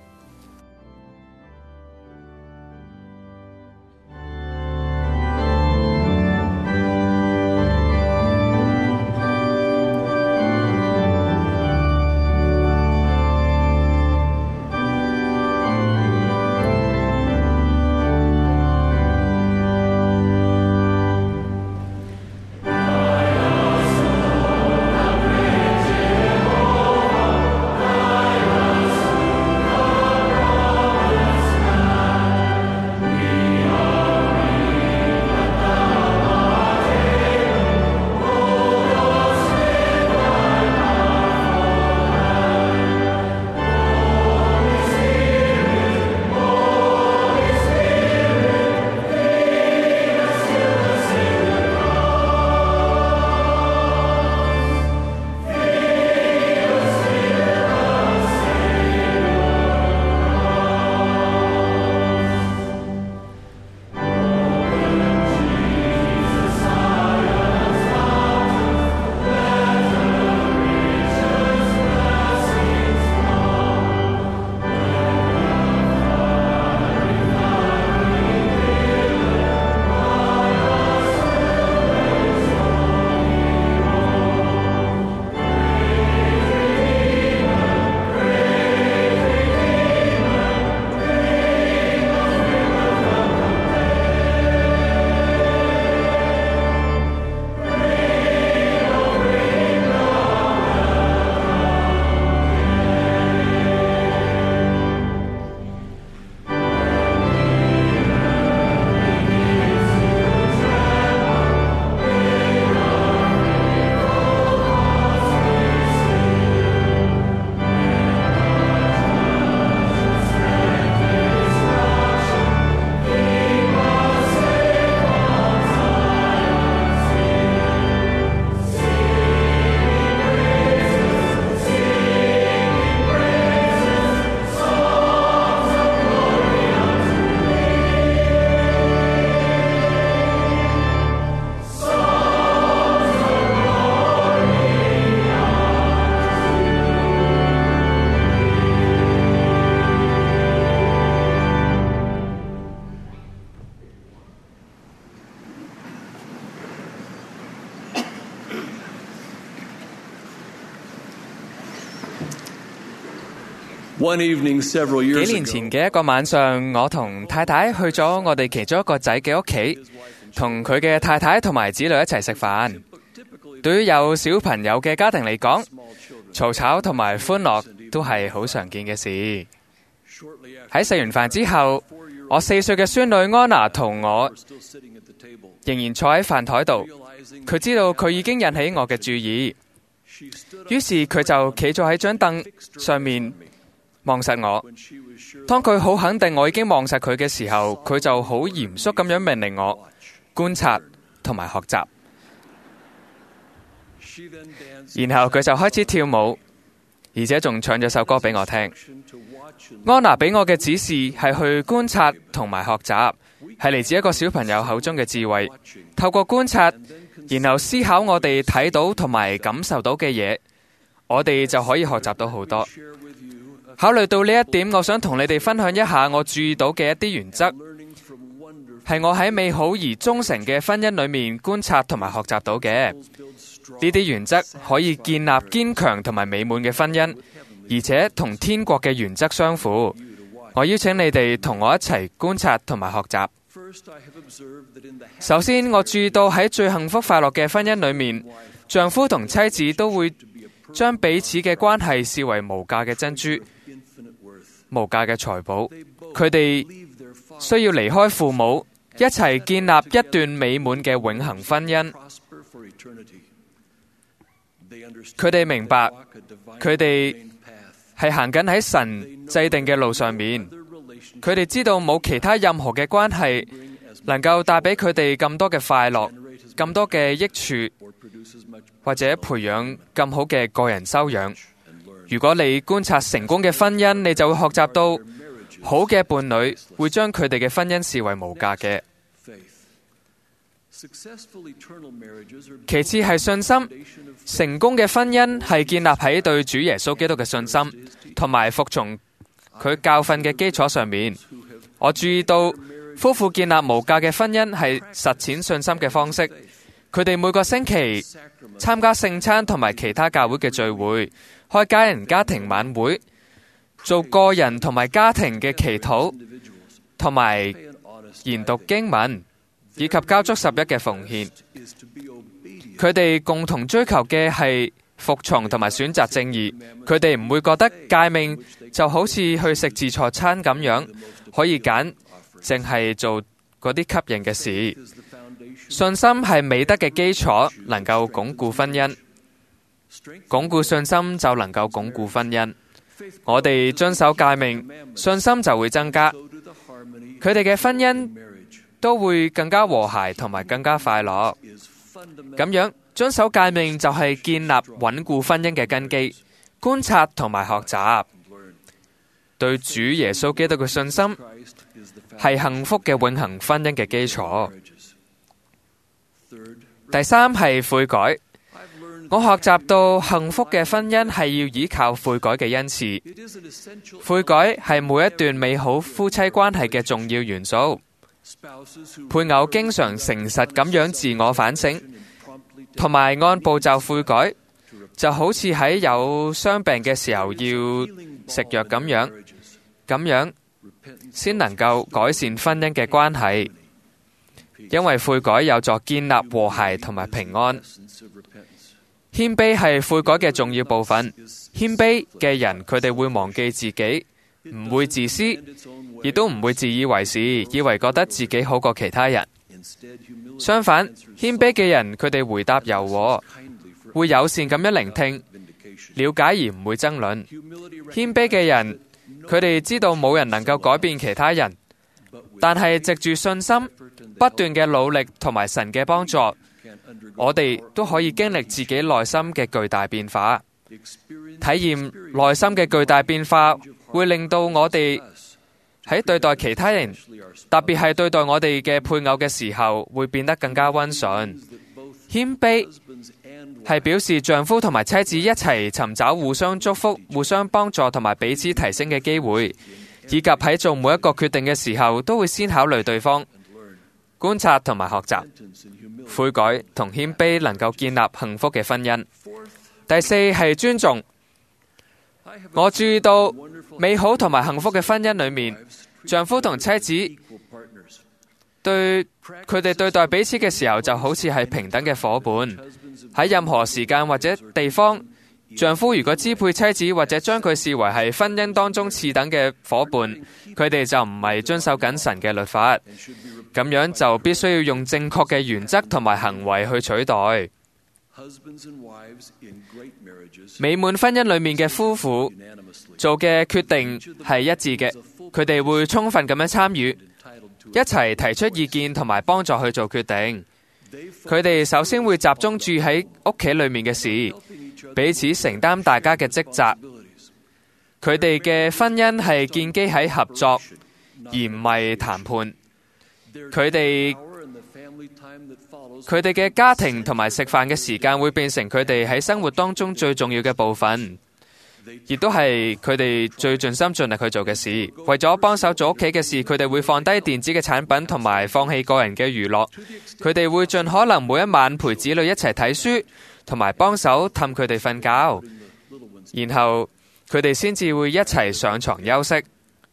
幾年前嘅一個晚上，我同太太去咗我哋其中一個仔嘅屋企，同佢嘅太太同埋子女一齊食飯。對於有小朋友嘅家庭嚟講，嘈吵同埋歡樂都係好常見嘅事。喺食完飯之後，我四歲嘅孫女安娜同我仍然坐喺飯台度，佢知道佢已經引起我嘅注意，於是佢就企咗喺張凳上面望實我。當佢好肯定我已經望實佢嘅時候，佢就好嚴肅咁樣命令我觀察同埋學習。然後佢就開始跳舞，而且仲唱咗首歌俾我聽。安娜俾我嘅指示係去觀察同埋學習，係嚟自一個小朋友口中嘅智慧。透過觀察，然後思考我哋睇到同埋感受到嘅嘢，我哋就可以學習到好多。考慮到呢一點，我想同你哋分享一下我注意到嘅一啲原則，係我喺美好而忠誠嘅婚姻裏面觀察同埋學習到嘅。呢啲原則可以建立堅強同埋美滿嘅婚姻，而且同天國嘅原則相符。我邀請你哋同我一齊觀察同埋學習。首先，我注意到喺最幸福快樂嘅婚姻裏面，丈夫同妻子都會將彼此嘅關係視為無價嘅珍珠、無價嘅財寶。佢哋需要離開父母，一齊建立一段美滿嘅永恆婚姻。佢哋明白，佢哋係行緊喺神制定嘅路上面。佢哋知道冇其他任何嘅關係能夠帶俾佢哋咁多嘅快樂、咁多嘅益處，或者培養咁好嘅個人修養。如果你觀察成功嘅婚姻，你就會學習到好嘅伴侶會將佢哋嘅婚姻視為無價嘅。其次係信心。成功嘅婚姻係建立喺對主耶穌基督嘅信心同埋服從佢教訓嘅基礎上面。我注意到夫婦建立無價嘅婚姻係實踐信心嘅方式。佢哋每個星期參加聖餐同埋其他教會嘅聚會，開家人家庭晚會，做個人同埋家庭嘅祈禱，同埋研讀經文，以及交足十一嘅奉獻。佢哋共同追求嘅係服從同埋選擇正義。佢哋唔會覺得誡命就好似去食自助餐咁樣，可以揀淨係做嗰啲吸引嘅事。信心係美德嘅基礎，能夠鞏固婚姻。鞏固信心就能夠鞏固婚姻。我哋遵守誡命，信心就會增加。佢哋嘅婚姻都會更加和諧同埋更加快樂。咁樣遵守誡命就係建立穩固婚姻嘅根基。觀察同埋學習，對主耶穌基督嘅信心係幸福嘅永恆婚姻嘅基礎。第三係悔改。我學習到幸福嘅婚姻係要依靠悔改嘅恩賜。悔改係每一段美好夫妻關係嘅重要元素。配偶經常誠實咁樣自我反省，同埋按步驟悔改，就好似喺有傷病嘅時候要食藥咁樣，咁樣先能夠改善婚姻嘅關係。因為悔改有助建立和諧同埋平安。謙卑係悔改嘅重要部分。謙卑嘅人，佢哋會忘記自己，唔會自私，亦都唔會自以為是，以為覺得自己好過其他人。相反，謙卑嘅人，佢哋回答柔和，會友善咁樣聆聽，了解而唔會爭論。謙卑嘅人，佢哋知道冇人能夠改變其他人，但係藉住信心、不斷嘅努力同埋神嘅幫助，我哋都可以經歷自己內心嘅巨大變化。體驗內心嘅巨大變化，會令到我哋喺對待其他人，特別係對待我哋嘅配偶嘅時候，會變得更加溫順。謙卑係表示丈夫同埋妻子一齊尋找互相祝福、互相幫助同埋彼此提升嘅機會，以及喺做每一個決定嘅時候，都會先考慮對方。觀察同埋學習，悔改同謙卑能夠建立幸福嘅婚姻。第四係尊重。 我注意到美好同埋幸福嘅婚姻裏面，丈夫同妻子對佢哋對待彼此嘅時候，就好似係平等嘅夥伴。喺任何時間或者地方，丈夫如果支配妻子或者將佢視為係婚姻當中次等嘅夥伴，佢哋就唔係遵守緊神嘅律法。咁樣就必須要用正確嘅原則同埋行為去取代。美滿婚姻裏面嘅夫婦做嘅決定係一致嘅，佢哋會充分咁樣參與，一齊提出意見同埋幫助去做決定。佢哋首先會集中注意喺屋企裏面嘅事，彼此承擔大家嘅職責。佢哋嘅婚姻係建基喺合作，而唔係談判。佢哋佢哋嘅家庭同埋食飯嘅時間會變成佢哋喺生活當中最重要嘅部分，亦都係佢哋最盡心盡力去做嘅事。為咗幫手做屋企嘅事，佢哋會放低電子嘅產品同埋放棄個人嘅娛樂。佢哋會盡可能每一晚陪子女一齊睇書，同埋幫手氹佢哋瞓覺，然後佢哋先至會一齊上床休息。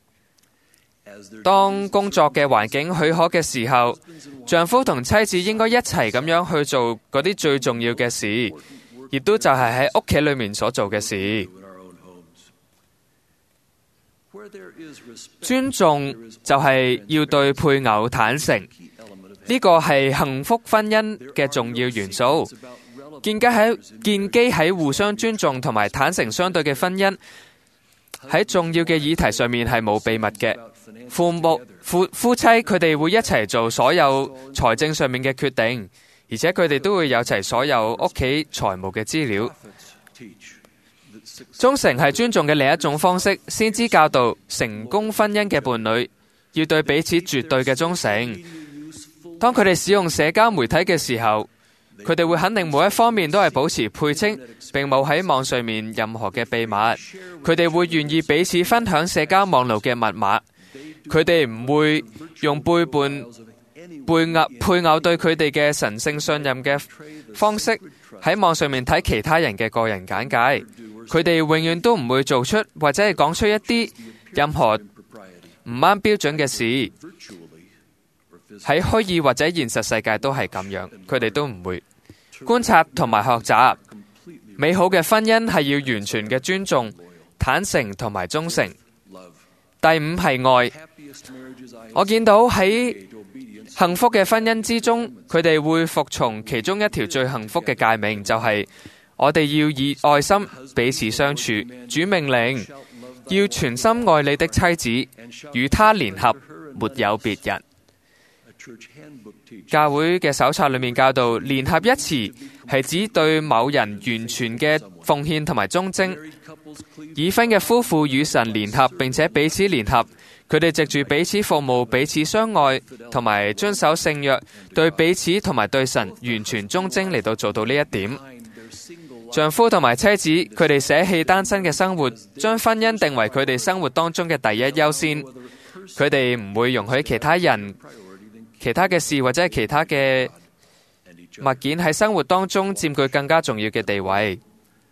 當工作嘅環境許可嘅時候，丈夫同妻子應該一齊咁樣去做嗰啲最重要嘅事，亦都就係喺屋企裏面所做嘅事。尊重就係要對配偶坦誠，呢個係幸福婚姻嘅重要元素。建基喺建基喺互相尊重同埋坦誠相對嘅婚姻，喺重要嘅議題上面係冇秘密嘅。父母夫夫妻佢哋會一齊做所有財政上面嘅決定，而且佢哋都會有齊所有屋企財務嘅資料。忠誠係尊重嘅另一種方式。先知教導成功婚姻嘅伴侶要對彼此絕對嘅忠誠。當佢哋使用社交媒體嘅時候，佢哋會肯定每一方面都係保持配稱，並冇喺網上面任何嘅秘密。佢哋會願意彼此分享社交網絡嘅密碼。佢哋唔會用背叛背壓配偶對佢哋嘅神聖信任嘅方式喺網上面睇其他人嘅個人簡介。佢哋永遠都唔會做出或者係講出一啲任何唔啱標準嘅事。喺虛擬或者現實世界都係咁樣，佢哋都唔會觀察同埋學習。美好嘅婚姻係要完全嘅尊重、坦誠同埋忠誠。第五係愛。我見到喺幸福嘅婚姻之中，佢哋會服從其中一條最幸福嘅誡命，就係我哋要以愛心彼此相處。主命令要全心愛你的妻子，與她聯合，沒有別人。教會嘅手冊裏面教導，聯合一詞係指對某人完全嘅奉獻同埋忠貞。已婚嘅夫婦與神聯合，並且彼此聯合，佢哋藉住彼此服務、彼此相愛同埋遵守聖約，對彼此同埋對神完全忠貞嚟到做到呢一點。丈夫同埋妻子，佢哋捨棄單身嘅生活，將婚姻定為佢哋生活當中嘅第一優先。佢哋唔會容許其他人、其他嘅事或者係其他嘅物件喺生活當中佔據更加重要嘅地位。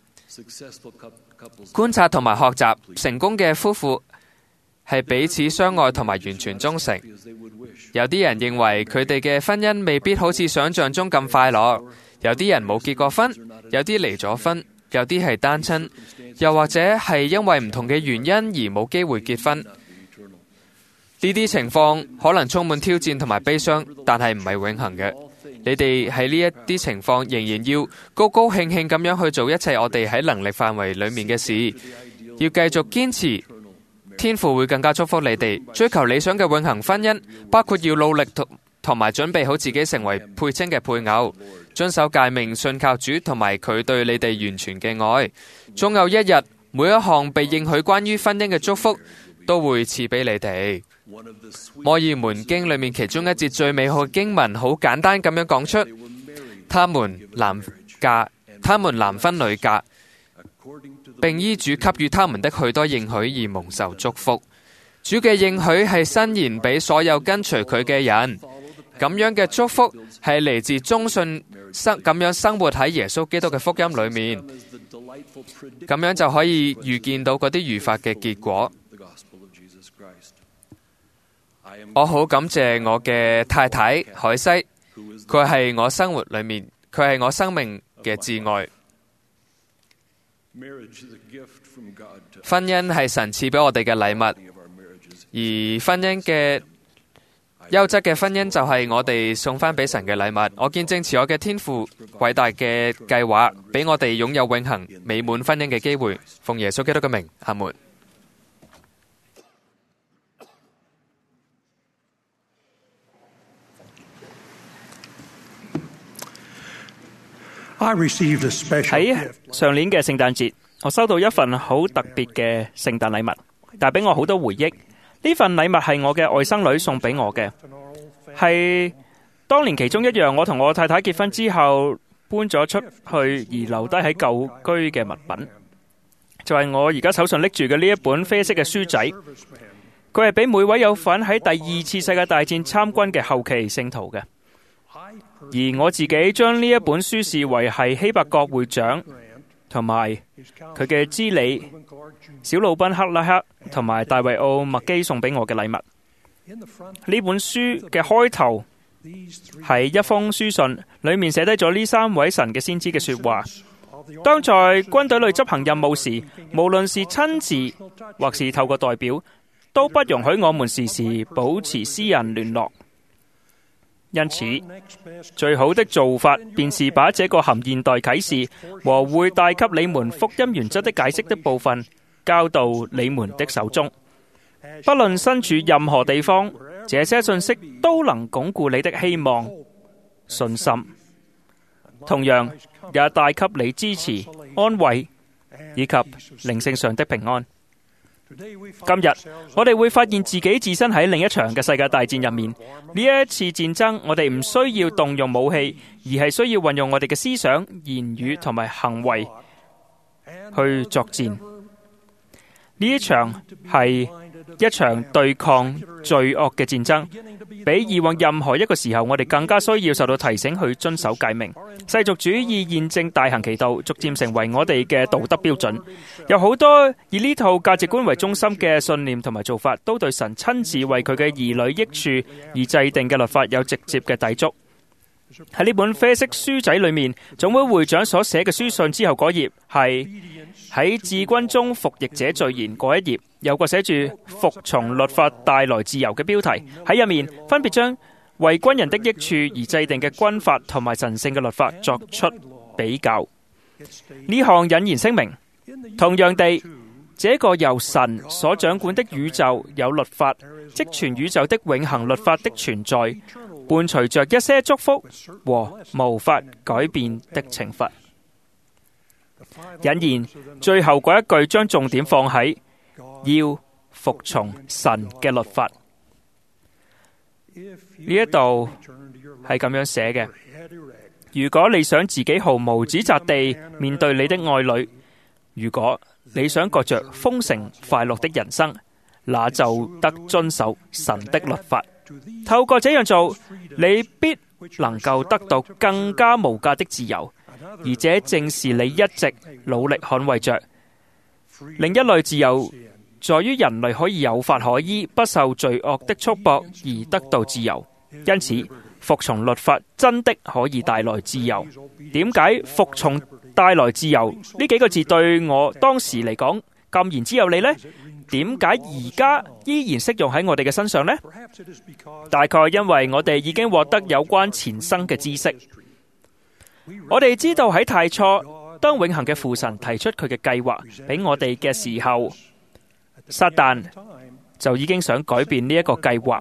觀察同埋學習，成功嘅夫婦係彼此相愛同埋完全忠誠。有啲人認為佢哋嘅婚姻未必好似想象中咁快樂，有啲人冇結過婚，有啲離咗婚，有啲係單親，又或者係因為唔同嘅原因而冇機會結婚。呢啲情況可能充滿挑戰同埋悲傷，但係唔係永恆嘅。你哋喺呢一啲情況仍然要高高興興咁樣去做一切我哋喺能力範圍裏面嘅事，要繼續堅持。天父會更加祝福你哋追求理想嘅永恆婚姻，包括要努力同同埋準備好自己成為配稱嘅配偶，遵守誡命，信靠主同埋佢對你哋完全嘅愛。終有一日，每一項被應許關於婚姻嘅祝福都會賜俾你哋。摩爾門經裏面其中一節最美好嘅經文，好簡單咁樣講出，他們男嫁，他們男婚女嫁，並依主給予他們的許多應許而蒙受祝福。主嘅應許係伸延俾所有跟隨佢嘅人，咁樣嘅祝福係嚟自忠信生咁樣生活喺耶穌基督嘅福音裏面。 咁樣就可以預見到嗰啲愉快嘅結果。我好感謝我嘅太太海西，佢係我生活裏面，佢係我生命嘅摯愛。婚姻係神賜俾我哋嘅禮物，而婚姻嘅優質嘅婚姻就係我哋送翻俾神嘅禮物。我見證慈愛嘅天父偉大嘅計劃，俾我哋擁有永恆美滿婚姻嘅機會。奉耶穌基督嘅名，阿門。 喺上年嘅聖誕節，我收到一份好特別嘅聖誕禮物，帶俾我好多回憶。呢份禮物係我嘅外甥女送俾我嘅，係當年其中一樣我同我太太結婚之後搬咗出去而留低喺舊居嘅物品，就係我而家手上拎住嘅呢一本啡色嘅書仔。佢係俾每位有份喺第二次世界大戰參軍嘅後期聖徒嘅。而我自己將呢一本書視為係希伯國會長同埋佢嘅知理小魯賓克拉克同埋大衛奧麥基送俾我嘅禮物。呢本書嘅開頭係一封書信，裏面寫低咗呢三位神嘅先知嘅說話。當在軍隊裏執行任務時，無論是親自或是透過代表，都不容許我們時時保持私人聯絡。因此，最好的做法便是把這個含現代啟示和會帶給你們福音原則的解釋的部分交到你們的手中。不論身處任何地方，這些信息都能鞏固你的希望、信心，同樣也帶給你支持、安慰以及靈性上的平安。今日我哋會發現自己置身喺另一場嘅世界大戰入面。呢一次戰爭，我哋唔需要動用武器，而係需要運用我哋嘅思想、言語同埋行為去作戰。呢一場係一場對抗罪惡嘅戰爭，比以往任何一個時候，我哋更加需要受到提醒去遵守誡命。世俗主義現正大行其道，逐漸成為我哋嘅道德標準。有好多以呢套價值觀為中心嘅信念同埋做法，都對神親自為佢嘅兒女益處而制定嘅律法有直接嘅抵觸。喺呢本啡色書仔裏面，總會會長所寫嘅書信之後嗰頁係喺治軍中服役者序言嗰一頁，有個寫住服從律法帶來自由嘅標題。喺入面分別將為軍人的益處而制定嘅軍法同埋神聖嘅律法作出比較。呢項引言聲明，同樣地，這個由神所掌管的宇宙有律法，即全宇宙的永恆律法的存在，伴隨着一些祝福和無法改變的懲罰。引言最後嗰一句將重點放喺要服從神嘅律法。呢一度係咁樣寫嘅：如果你想自己毫無指責地面對你的愛侶，如果你想過着豐盛快樂的人生，那就得遵守神的律法。透過這樣做，你必能夠得到更加無價的自由，而這正是你一直努力捍衛着。另一類自由在於人類可以有法可依，不受罪惡的束縛而得到自由。因此，服從律法真的可以帶來自由。點解服從帶來自由呢幾個字對我當時嚟講咁言之有理呢？點解而家依然適用喺我哋嘅身上呢？大概因為我哋已經獲得有關前生嘅知識。我哋知道喺太初，當永恆嘅父神提出佢嘅計劃俾我哋嘅時候，撒旦就已經想改變呢一個計劃。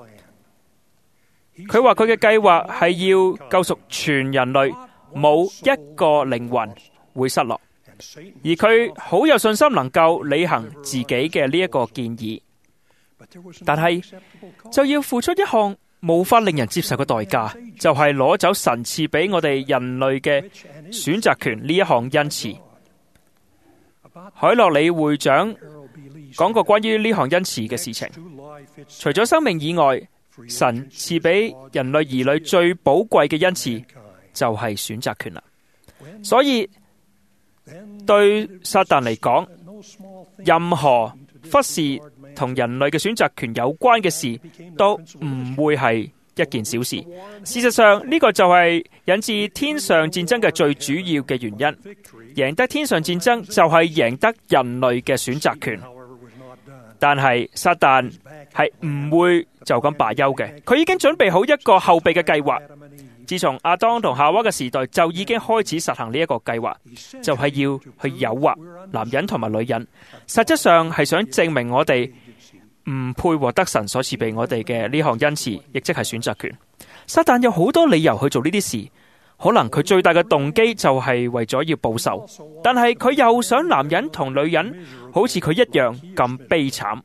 佢話佢嘅計劃係要救贖全人類，冇一個靈魂會失落。而佢好有信心能夠履行自己嘅呢一個建議，但係就要付出一項無法令人接受嘅代價，就係攞走神賜俾我哋人類嘅選擇權呢一項恩賜。海洛里會長講過關於呢項恩賜嘅事情，除咗生命以外，神賜俾人類兒女最寶貴嘅恩賜就係選擇權啦。所以對撒旦嚟講，任何忽視同人類嘅選擇權有關嘅事，都唔會係一件小事。事實上，呢個就係引致天上戰爭嘅最主要嘅原因。贏得天上戰爭就係贏得人類嘅選擇權。但係撒旦係唔會就咁罷休嘅，佢已經準備好一個後備嘅計劃。自從亞當同夏娃嘅時代就已經開始實行呢一個計劃，就係要去誘惑男人同埋女人，實質上係想證明我哋唔配獲得神所賜俾我哋嘅呢項恩賜，亦即係選擇權。撒旦有好多理由去做呢啲事，可能佢最大嘅動機就係為咗要報仇，但係佢又想男人同女人好似佢一樣咁悲慘。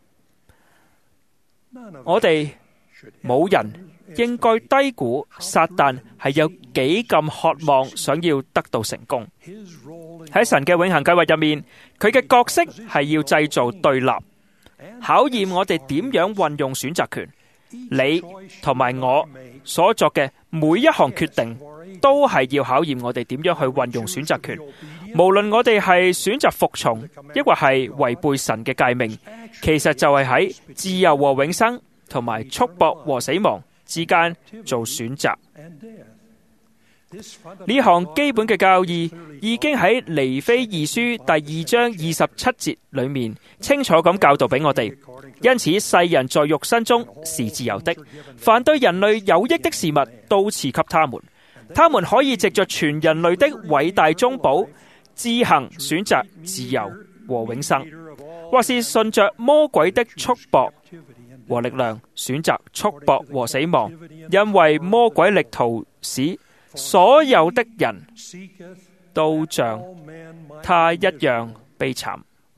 我哋冇人應該低估撒旦係有幾咁渴望想要得到成功。喺神嘅永恆計劃入面，佢嘅角色係要製造對立，考驗我哋點樣運用選擇權。你同埋我所作嘅每一項決定，都係要考驗我哋點樣去運用選擇權。無論我哋係選擇服從，抑或係違背神嘅誡命，其實就係喺自由和永生同埋束縛和死亡之間做選擇。呢項基本嘅教義已經喺尼非二書第二章二十七節裏面清楚咁教導俾我哋。因此世人在肉身中是自由的，凡對人類有益的事物都賜給他們，他們可以藉着全人類的偉大中保自行選擇自由和永生，或是順着魔鬼的束縛和力量選擇束縛和死亡，因為魔鬼力圖使所有的人都像他一樣悲慘。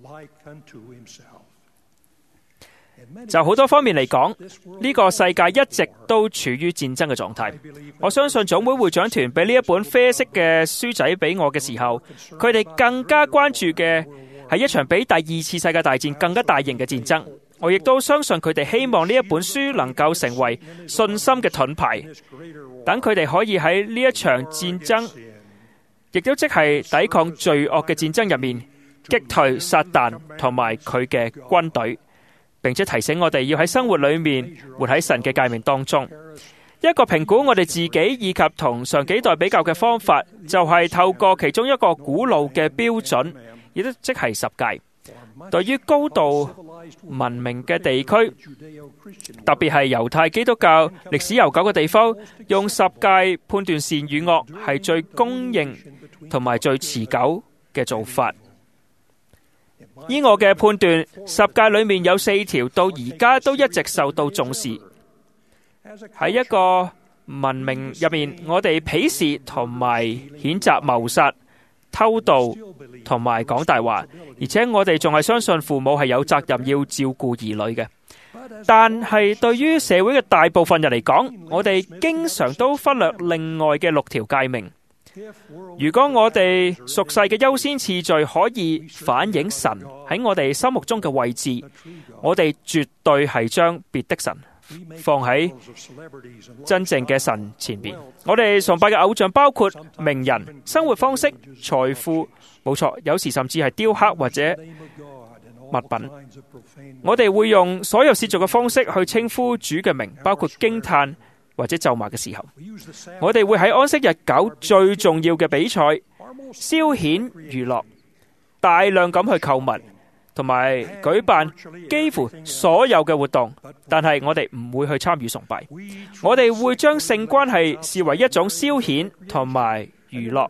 就好多方面嚟講，呢個世界一直都處於戰爭嘅狀態。我相信總會會長團俾呢一本啡色嘅書仔俾我嘅時候，佢哋更加關注嘅係一場比第二次世界大戰更加大型嘅戰爭。我亦都相信佢哋希望呢一本書能夠成為信心嘅盾牌，等佢哋可以喺呢一場戰爭，亦都即係抵抗罪惡嘅戰爭入面，擊退撒旦同埋佢嘅軍隊，並且提醒我哋要喺生活裏面活喺神嘅誡命當中。一個評估我哋自己以及同上幾代比較嘅方法，就係透過其中一個古老嘅標準，亦都即係十誡。對於高度文明嘅地區，特別係猶太基督教歷史悠久嘅地方，用十誡判斷善與惡係最公認同埋最持久嘅做法。依我嘅判斷，十誡裏面有四條到而家都一直受到重視。喺一個文明入面，我哋鄙視同埋譴責謀殺、偷盜同埋講大話，而且我哋仲係相信父母係有責任要照顧兒女嘅。但係對於社會嘅大部分人嚟講，我哋經常都忽略另外嘅六條誡命。如果我哋俗世嘅優先次序可以反映神喺我哋心目中嘅位置，我哋絕對係將別的神放喺真正嘅神前面。我哋崇拜嘅偶像包括名人、生活方式、財富，冇錯，有時甚至係雕刻或者物品。我哋會用所有褻瀆嘅方式去稱呼主嘅名，包括驚嘆或者咒罵嘅時候。我哋會喺安息日搞最重要嘅比賽、消遣娛樂，大量咁去購物，同埋舉辦幾乎所有嘅活動，但係我哋唔會去參與崇拜。我哋會將性關係視為一種消遣同埋娛樂，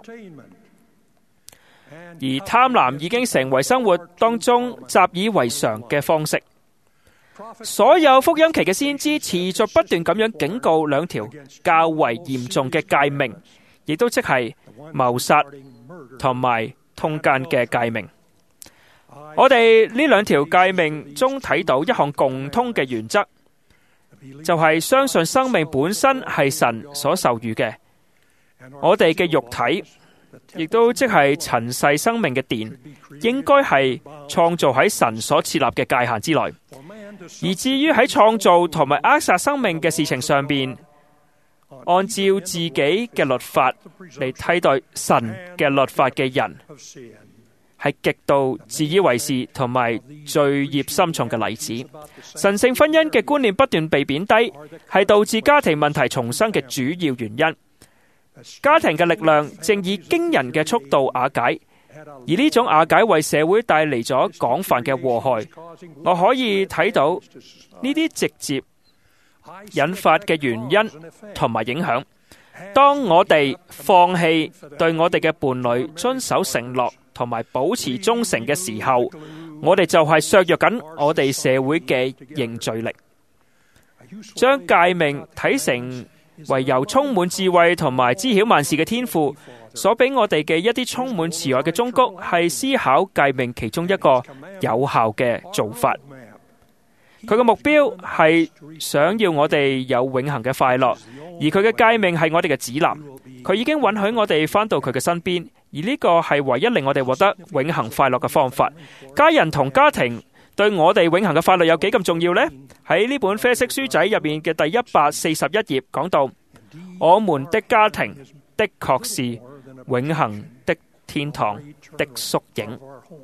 而貪婪已經成為生活當中習以為常嘅方式。所有福音期嘅先知持續不斷咁樣警告兩條較為嚴重嘅誡命，亦都即係謀殺同埋通姦嘅誡命。我哋呢兩條誡命中睇到一項共通嘅原則，就係相信生命本身係神所授予嘅。我哋嘅肉體，亦都即係塵世生命嘅殿，應該係創造喺神所設立嘅界限之內。而至於喺創造同埋扼殺生命嘅事情上邊，按照自己嘅律法嚟替代神嘅律法嘅人， 係極度自以為是同埋罪孽深重嘅例子。神聖婚姻嘅觀念不斷被貶低，係導致家庭問題重生嘅主要原因。家庭嘅力量正以驚人嘅速度瓦解，而呢種瓦解為社會帶嚟咗廣泛嘅禍害。我可以睇到呢啲直接引發嘅原因同埋影響。當我哋放棄對我哋嘅伴侶遵守承諾同埋保持忠誠嘅時候，我哋就係削弱緊我哋社會嘅凝聚力。將誡命睇成為由充滿智慧同埋知曉萬事嘅天父所俾我哋嘅一啲充滿慈愛嘅忠告，係思考誡命其中一個有效嘅做法。佢嘅目標係想要我哋有永恆嘅快樂，而佢嘅誡命係我哋嘅指南。佢已經允許我哋返到佢嘅身邊，而呢個係唯一令我哋獲得永恆快樂嘅方法。家人同家庭對我哋永恆嘅快樂有幾咁重要呢？喺呢本啡色書仔入面嘅第一百四十一頁講到，我們的家庭的確是永恆的天堂的縮影。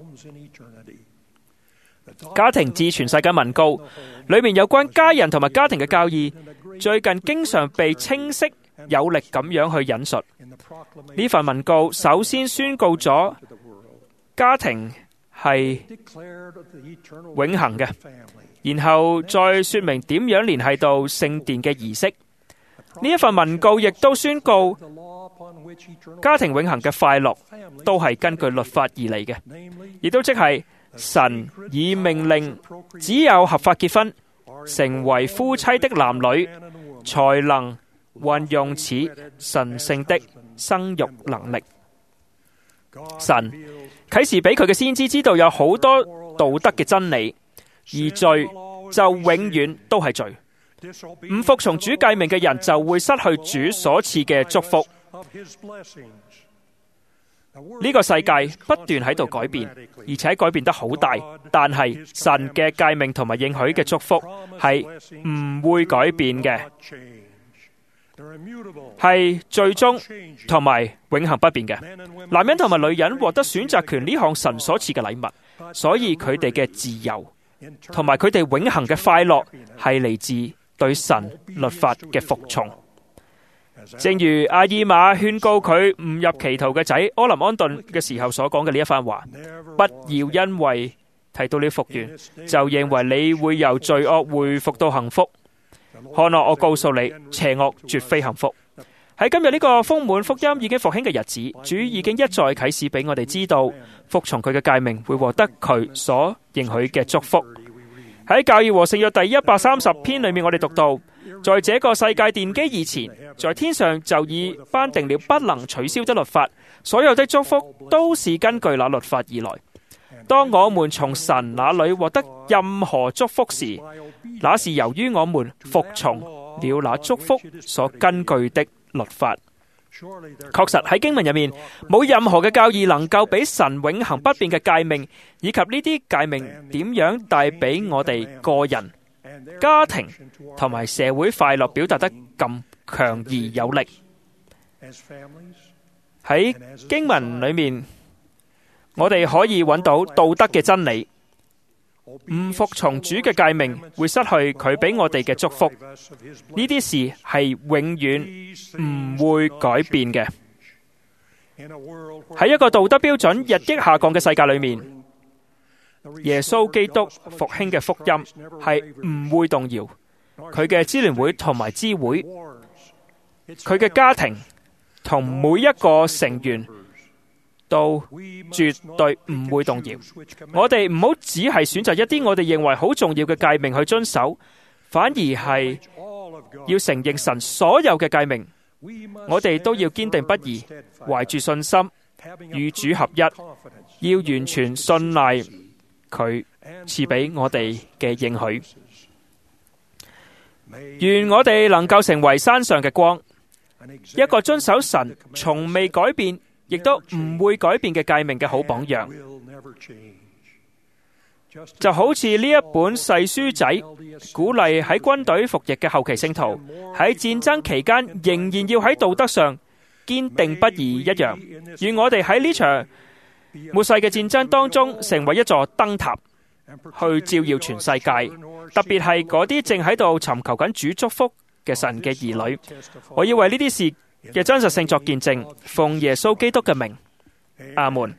家庭至全世界文告裏面有關家人同埋家庭嘅教義，最近經常被清晰有力咁樣去引述。呢份文告首先宣告咗家庭係永恆嘅，然後再說明點樣聯繫到聖殿嘅儀式。呢一份文告亦都宣告家庭永恆嘅快樂都係根據律法而嚟嘅，亦都即係神以命令只有合法結婚成為夫妻的男女才能運用此神聖的生育能力。神啟示俾佢嘅先知知道有好多道德嘅真理，而罪就永遠都係罪。唔服從主誡命嘅人就會失去主所賜嘅祝福。呢個世界不斷喺度改變，而且改變得好大，但係神嘅誡命同埋應許嘅祝福係唔會改變嘅，係最終同埋永恆不變嘅。男人同埋女人獲得選擇權呢項神所賜嘅禮物，所以佢哋嘅自由同埋佢哋永恆嘅快樂係嚟自對神律法嘅服從。正如阿爾瑪勸告佢誤入歧途嘅仔柯林安頓嘅時候所講嘅呢一番話，不要因為提到你復原就認為你會由罪惡回復到幸福。看來我告訴你，邪惡絕非幸福。喺今日呢個豐滿福音已經復興嘅日子，主已經一再啟示俾我哋知道，服從佢嘅誡命會獲得佢所應許嘅祝福。喺教義和聖約第一百三十篇裏面，我哋讀到，在這個世界奠基以前，在天上就已頒定了不能取消的律法，所有的祝福都是根據那律法而來。當我們從神那裏獲得任何祝福時，那是由於我們服從了那祝福所根據的律法。確實喺經文入面，冇任何嘅教義能夠比神永恆不變嘅誡命，以及呢啲誡命點樣帶俾我哋個人、家庭同埋社會快樂表達得咁強而有力。喺經文裏面，我哋可以揾到道德嘅真理。唔服從主嘅誡命，會失去佢俾我哋嘅祝福。呢啲事係永遠唔會改變嘅。喺一個道德標準日益下降嘅世界裏面，耶穌基督復興嘅福音係唔會動搖。佢嘅支聯會同埋支會，佢嘅家庭同每一個成員都絕對唔會動搖。我哋唔好只係選擇一啲我哋認為好重要嘅誡命去遵守，反而係要承認神所有嘅誡命。我哋都要堅定不移，懷住信心與主合一，要完全信賴佢賜俾我哋嘅應許。願我哋能夠成為山上嘅光，一個遵守神從未改變亦都唔會改變嘅誡命嘅好榜樣。就好似呢一本細書仔鼓勵喺軍隊服役嘅後期聖徒喺戰爭期間仍然要喺道德上堅定不移一樣。願我哋喺呢場末世嘅戰爭當中成為一座燈塔，去照耀全世界，特別係嗰啲正喺度尋求緊主祝福嘅神嘅兒女。我要為呢啲事嘅真實性作見證，奉耶穌基督嘅名，阿門。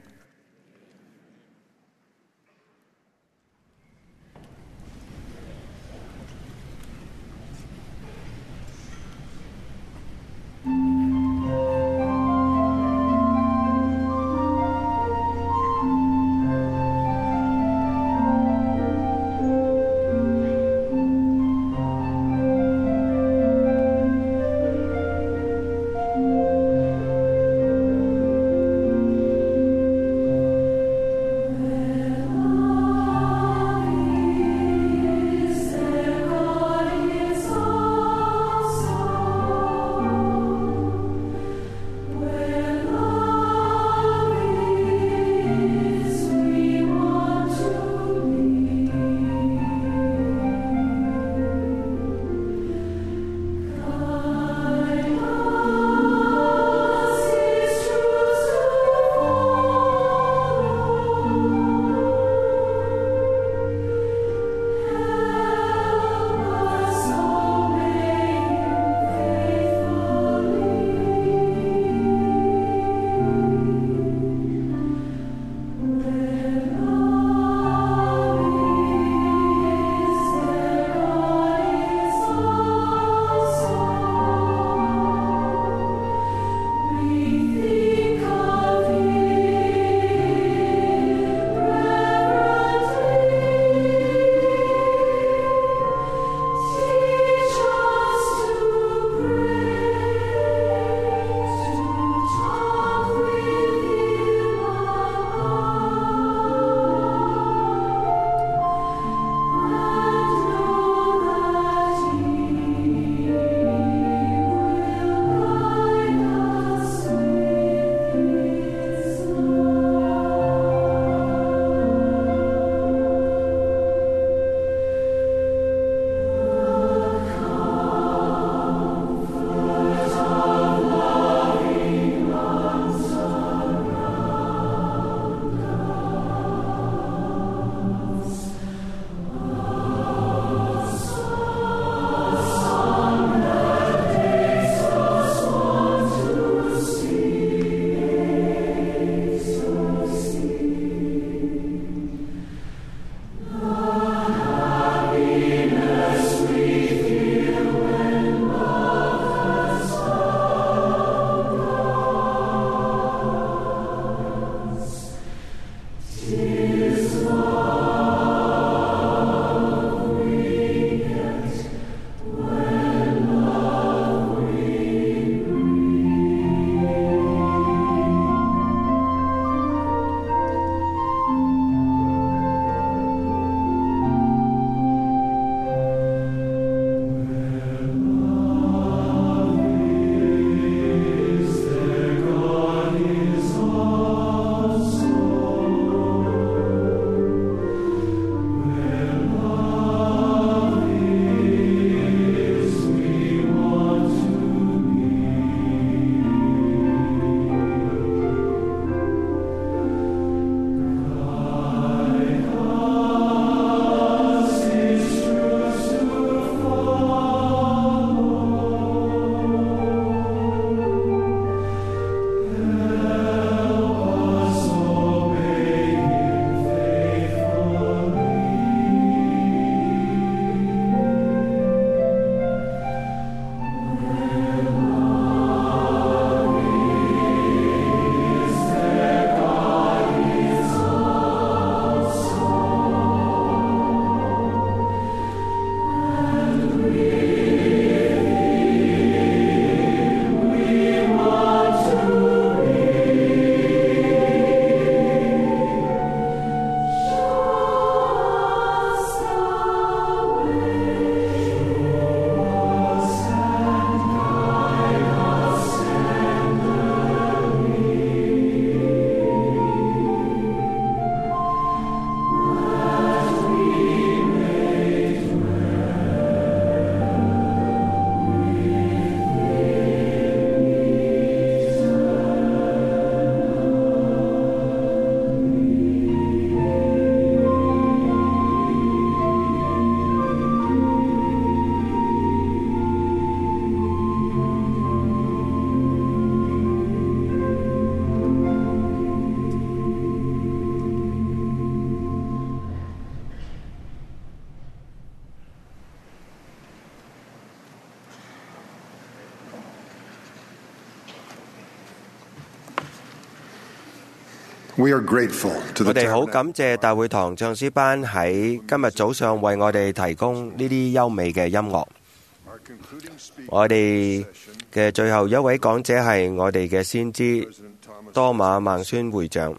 We are grateful to 我 the 哋好 Tabernacle 感謝大會堂唱詩班喺今日早上為我哋提供呢啲優美嘅音樂。我哋嘅最後一位講者係我哋嘅先知多馬孟孫會長。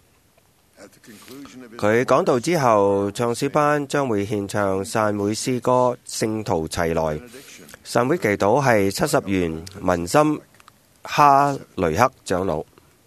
佢講道之後，唱詩班將會獻唱散會詩歌《聖徒齊來》。散會祈禱係七十元文森哈雷克長老。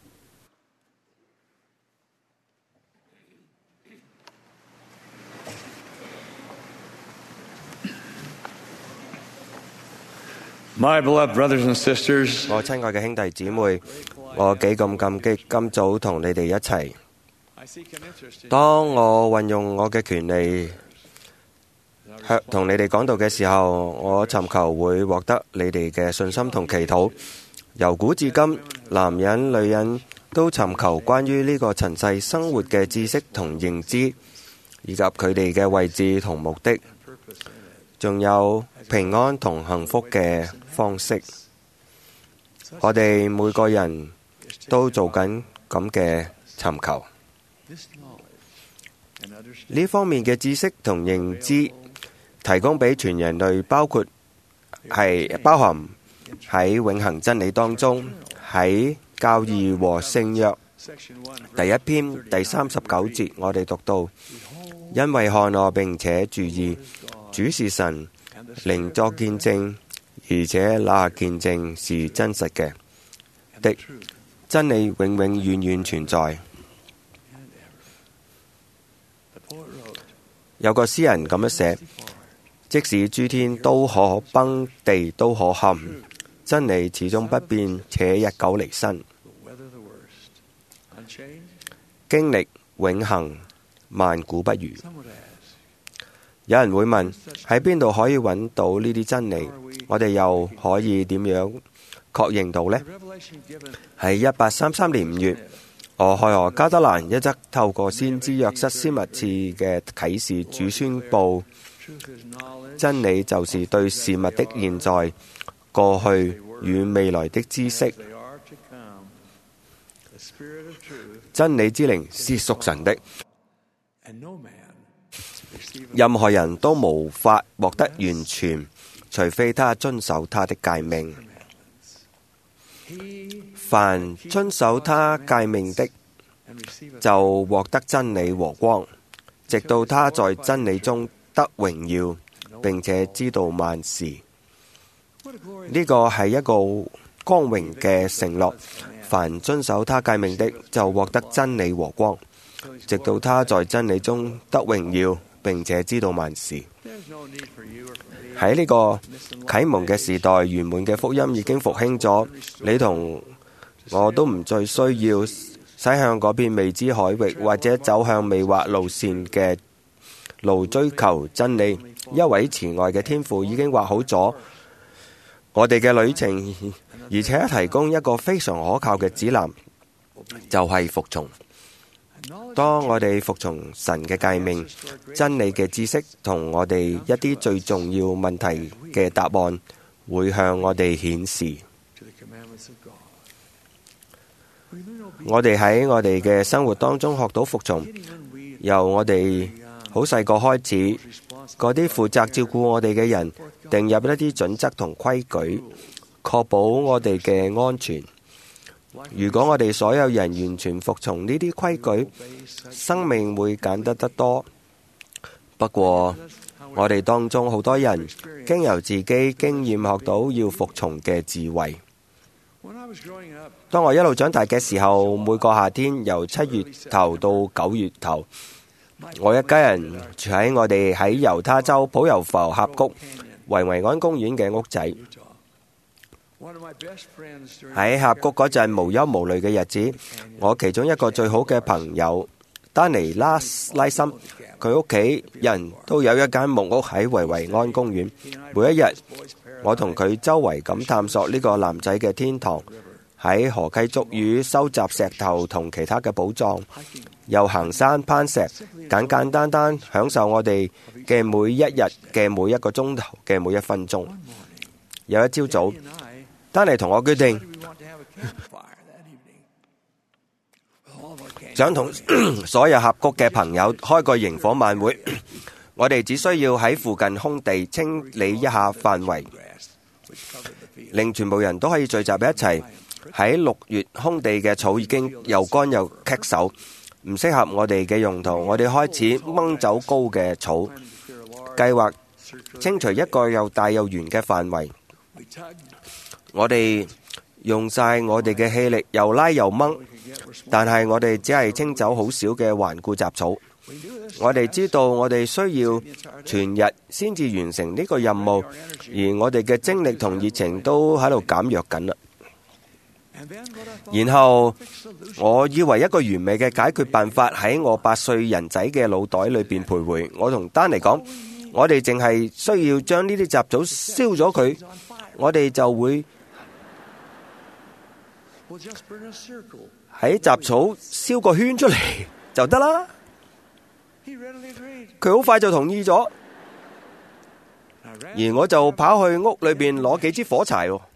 My beloved brothers and sisters, 我親愛嘅兄弟姊妹，我幾咁感激今早同你哋一齊。當我運用我嘅權利向同你哋講道嘅時候，我尋求會獲得你哋嘅信心同祈禱。由古至今，男人女人都尋求關於呢個塵世生活嘅知識同認知，以及佢哋嘅位置同目的，仲有平安同幸福嘅方式。我哋每個人都做緊咁嘅尋求。呢方面嘅知識同認知提供俾全人類，包括係包含喺永恆真理當中。喺教義和聖約第一篇第三十九節，我哋讀到：因為看我並且注意，主是神，靈作見證，而且那見證是真實嘅的，真理永永遠遠存在。有個詩人咁樣寫：即使諸天都可崩，地都可陷，真理始終不變，且日久離身。經歷永恆，萬古不渝。有人會問，喺邊度可以揾到呢啲真理？我哋又可以點樣確認到呢？喺一八三三年五月，俄亥俄加德蘭一則透過先知約瑟斯密次嘅啟示，主宣布真理就是對事物的現在、過去與未來的知識。真理之靈是屬神的，任何人都無法獲得完全，除非他遵守他的誡命。凡遵守他誡命的，就獲得真理和光，直到他在真理中得榮耀，並且知道萬事。呢個係一個光榮嘅承諾。凡遵守他誡命的，就獲得真理和光，直到他在真理中得榮耀，並且知道萬事。喺呢個啟蒙嘅時代，圓滿嘅福音已經復興咗，你同我都唔再需要駛向嗰片未知海域，或者走向未畫路線嘅路追求真理。一位慈愛嘅天父已經畫好咗我哋嘅旅程，而且提供一個非常可靠嘅指南，就係服從。當我哋服從神嘅誡命、真理嘅知識同我哋一啲最重要問題嘅答案，會向我哋顯示。我哋喺我哋嘅生活當中學到服從，由我哋好細個開始，嗰啲負責照顧我哋嘅人定入一啲準則同規矩，確保我哋嘅安全。如果我哋所有人完全服從呢啲規矩，生命會簡單得多。不過，我哋當中好多人經由自己經驗學到要服從嘅智慧。當我一路長大嘅時候，每個夏天由七月頭到九月頭，我一家人住喺我哋喺猶他州普悠浮峽谷維維安公園嘅屋仔。喺峽谷嗰陣無憂無慮嘅日子，我其中一個最好嘅朋友丹尼拉拉森，佢屋企人都有一間木屋喺維維安公園。每一日，我同佢周圍咁探索呢個男仔嘅天堂，喺河溪捉魚、收集石頭同其他嘅寶藏，又行山攀石，簡簡單單享受我哋嘅每一日嘅每一個鐘頭嘅每一分鐘。有一朝早，丹尼同我決定， 想同所有峽谷嘅朋友開個營火晚會。我哋只需要喺附近空地清理一下範圍，令全部人都可以聚集喺一齊。喺六月空地嘅草已經又乾又棘手，唔適合我哋嘅用途。我哋開始掹走高嘅草，計劃清除一個又大又圓嘅範圍。我哋用晒我哋嘅氣力，又拉又掹，但係我哋只係清走好少嘅頑固雜草。我哋知道我哋需要全日先至完成呢個任務，而我哋嘅精力同熱情都喺度減弱緊啦。然後我以為一個完美嘅解決辦法喺我八歲人仔嘅腦袋裏邊徘徊。我同丹尼講，我哋淨係需要將呢啲雜草燒咗佢，我哋就會喺雜草燒個圈出嚟就得啦。佢好快就同意咗，而我就跑去屋裏邊攞幾支火柴喎。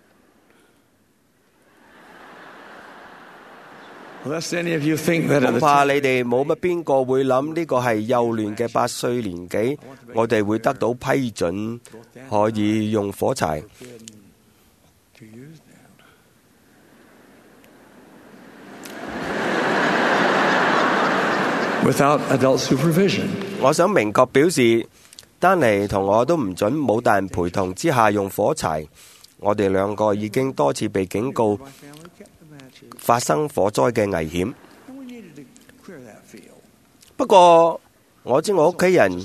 恐怕你哋冇乜邊個會諗呢個係幼嫩嘅八歲年紀，我哋會得到批准可以用火柴。 Without adult supervision. 我想明確表示，丹尼同我都唔准冇大人陪同之下用火柴。我哋兩個已經多次被警告發生火災嘅危險。不過我知我屋企人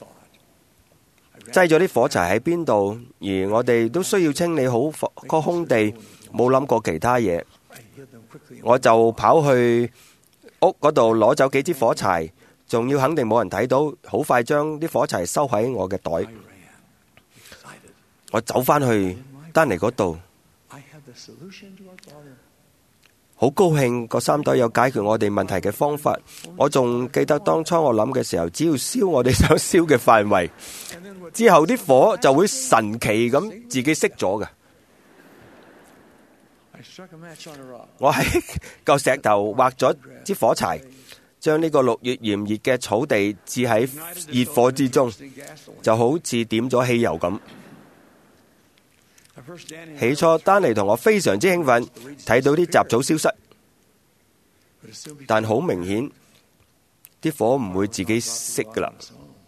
擠咗啲火柴喺邊度，而我哋都需要清理好個空地，冇諗過其他嘢。我就跑去屋嗰度攞走幾支火柴，仲要肯定冇人睇到，好快將啲火柴收喺我嘅袋。我走返去丹尼嗰度，好高興個三隊有解決我哋問題嘅方法。我仲記得當初我諗嘅時候，只要燒我哋想燒嘅範圍，之後啲火就會神奇咁自己熄咗嘅。我喺嚿石頭畫咗支火柴，將呢個六月炎熱嘅草地置喺熱火之中，就好似點咗汽油咁。起初丹尼同我非常之興奮，睇到啲雜草消失，但好明顯啲火唔會自己熄㗎喇。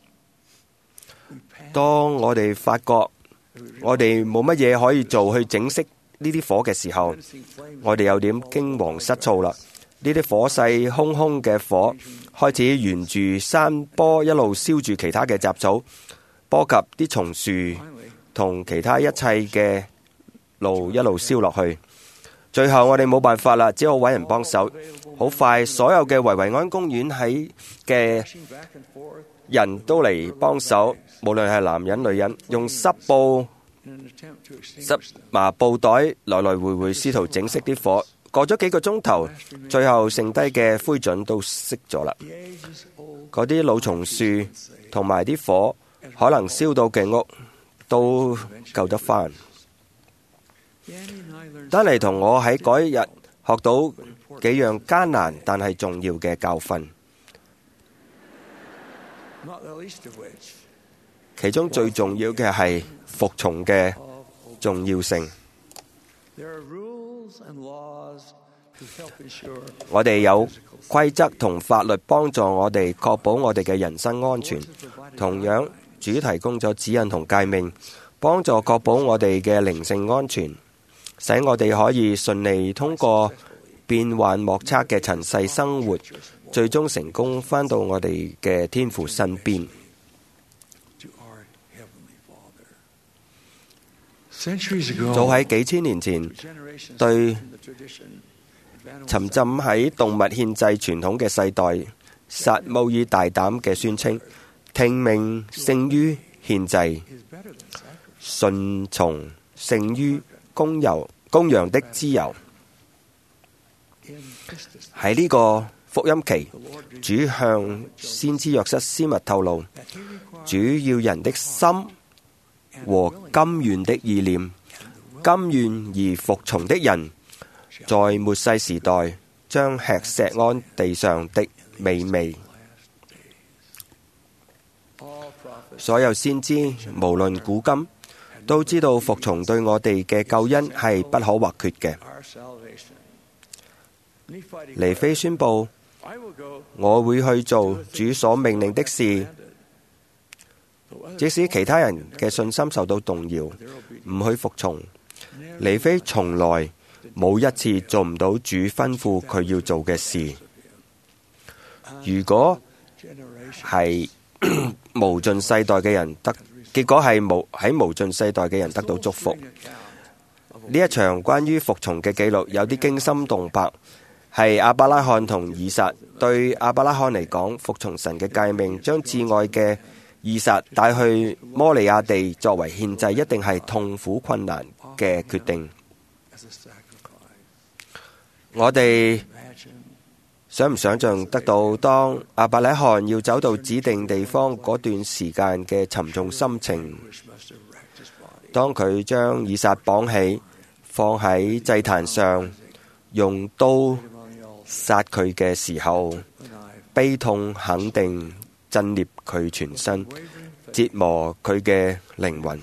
當我哋發覺我哋冇乜嘢可以做去整熄呢啲火嘅時候，我哋有點驚惶失措啦。呢啲火勢洶洶嘅火開始沿住山坡一路燒住其他嘅雜草，波及啲松樹同其他一切嘅路一路燒落去。最後我哋冇辦法啦，只好揾人幫手。好快，所有嘅維維安公園喺嘅人都嚟幫手，無論係男人女人，用濕布濕麻布袋來來回回試圖整熄啲火。過咗幾個鐘頭，最後剩低嘅灰燼都熄咗啦。嗰啲老松樹同埋啲火可能燒到嘅屋都救得返。丹尼同我喺嗰一日學到幾樣艱難但係重要嘅教訓，其中最重要嘅係服從嘅重要性。我哋有規則同法律幫助我哋確保我哋嘅人身安全。同樣，主提供咗指引同誡命，幫助確保我哋嘅靈性安全，使我哋可以順利通過變幻莫測嘅塵世生活，最終成功返到我哋嘅天父身邊。早喺幾千年前，對沉浸喺動物獻祭傳統嘅世代，撒母耳大膽嘅宣稱：聽命勝於獻祭，順從勝於公油公羊的脂油。喺呢個福音期，主向先知約瑟斯密透露，主要人的心和甘願的意念，甘願而服從的人，在末世時代將吃錫安地上的美味。所有先知，無論古今，都知道服從對我哋嘅救恩係不可或缺嘅。尼非宣布：我會去做主所命令的事，即使其他人嘅信心受到動搖，唔去服從。尼非從來冇一次做唔到主吩咐佢要做嘅事。如果係無盡世代嘅人得，結果係無喺無盡世代嘅人得到祝福。呢一場關於服從嘅記錄有啲驚心動魄，係亞伯拉罕同以撒。對亞伯拉罕嚟講，服從神嘅誡命，將至愛嘅以撒帶去摩利亞地作為獻祭，一定係痛苦困難嘅決定。我哋想唔想象得到當亞伯拉罕要走到指定地方嗰段時間嘅沉重心情？當佢將以撒綁起放喺祭壇上，用刀殺佢嘅時候，悲痛肯定震裂佢全身，折磨佢嘅靈魂。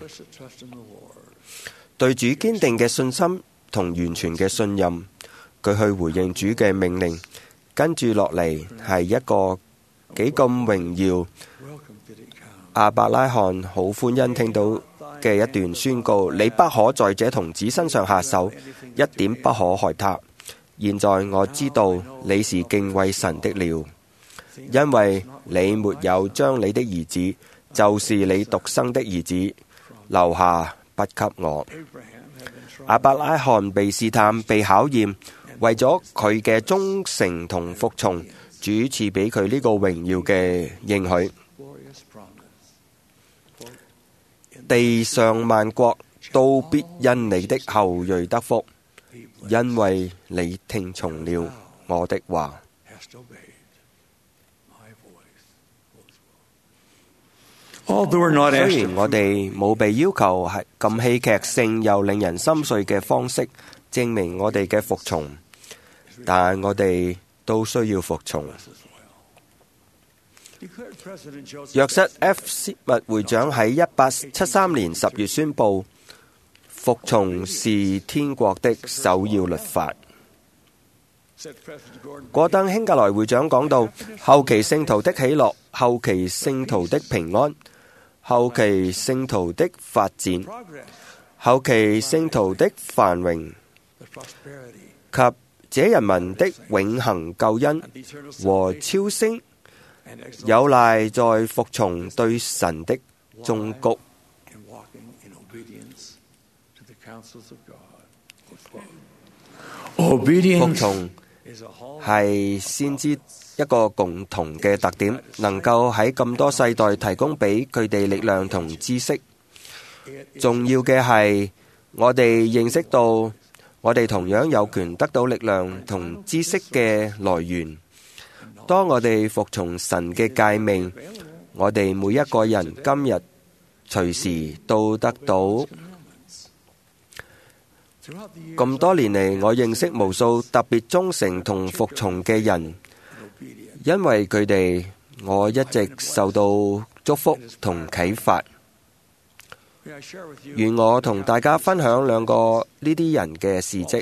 對主堅定嘅信心同完全嘅信任，佢去回應主嘅命令。跟住落嚟係一個幾咁榮耀，亞伯拉罕好歡欣聽到嘅一段宣告：你不可在這童子身上下手，一點不可害他。現在我知道你是敬畏神的了，因為你沒有將你的兒子，就是你獨生的兒子，留下不給我。亞伯拉罕被試探、被考驗，為咗佢嘅忠誠同服從，主賜俾佢呢個榮耀嘅應許。地上萬國都必因你的後裔得福，因為你聽從了我的話。雖然我哋冇被要求係咁戲劇性又令人心碎嘅方式證明我哋嘅服從，但我哋都需要服從。約瑟 F. 斯密會長喺一八七三年十月宣布，服從是天國的首要律法。果登興格萊會長講到，後期聖徒的喜樂，後期聖徒的平安，後期聖徒的發展，後期聖徒的繁榮，及這人民的永恆救恩和超升，有賴在服從對神的忠告。服從係先知一個共同嘅特點，能夠喺咁多世代提供俾佢哋力量同知識。重要嘅係，我哋認識到我哋同樣有權得到力量同知識嘅來源。當我哋服從神嘅誡命，我哋每一個人今日隨時都得到。咁多年嚟，我認識無數特別忠誠同服從嘅人，因為佢哋，我一直受到祝福同啟發。願我同大家分享兩個呢啲人嘅事蹟。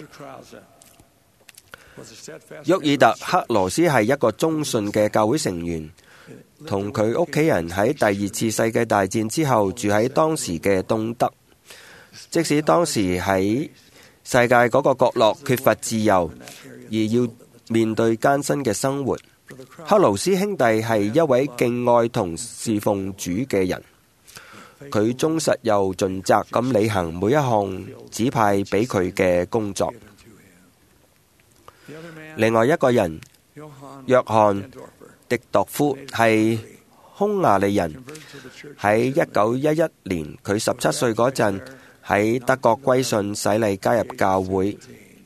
沃爾特克羅斯係一個忠信嘅教會成員，同佢屋企人喺第二次世界大戰之後住喺當時嘅東德。即使當時喺世界嗰個角落缺乏自由，而要面對艱辛嘅生活，克勞斯兄弟係一位敬愛同侍奉主嘅人。佢忠實又盡責咁履行每一項指派俾佢嘅工作。另外一個人，約翰迪鐸夫係匈牙利人，喺一九一一年佢十七歲嗰陣，喺德國歸信洗禮加入教會，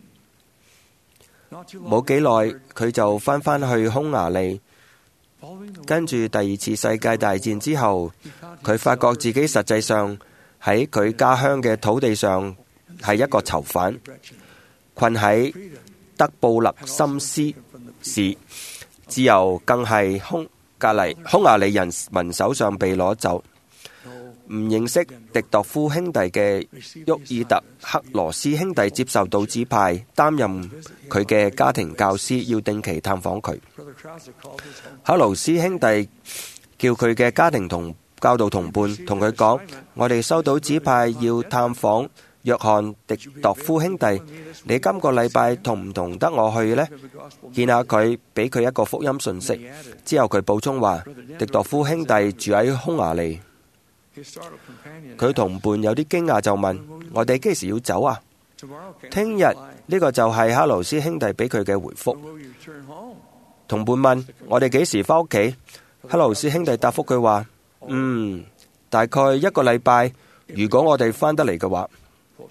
冇幾耐佢就翻返去匈牙利。跟住第二次世界大戰之後，佢發覺自己實際上喺佢家鄉嘅土地上係一個囚犯，困喺德布勒森斯市，自由更係匈格利匈牙利人民手上被攞走。唔認識迪鐸夫兄弟嘅沃爾特克羅斯兄弟接受到指派，擔任佢嘅家庭教師，要定期探訪佢。克羅斯兄弟叫佢嘅家庭同教導同伴同佢講：我哋收到指派要探訪約翰迪鐸夫兄弟，你今個禮拜同唔同得我去呢？見下佢，俾佢一個福音訊息。之後佢補充話：迪鐸夫兄弟住喺匈牙利。佢同伴有啲驚訝，就問：我哋幾時要走啊？聽日。呢個就係克羅斯兄弟俾佢嘅回覆。同伴問：我哋幾時返屋企？克羅斯兄弟答覆佢話：嗯，大概一個禮拜，如果我哋返得嚟嘅話。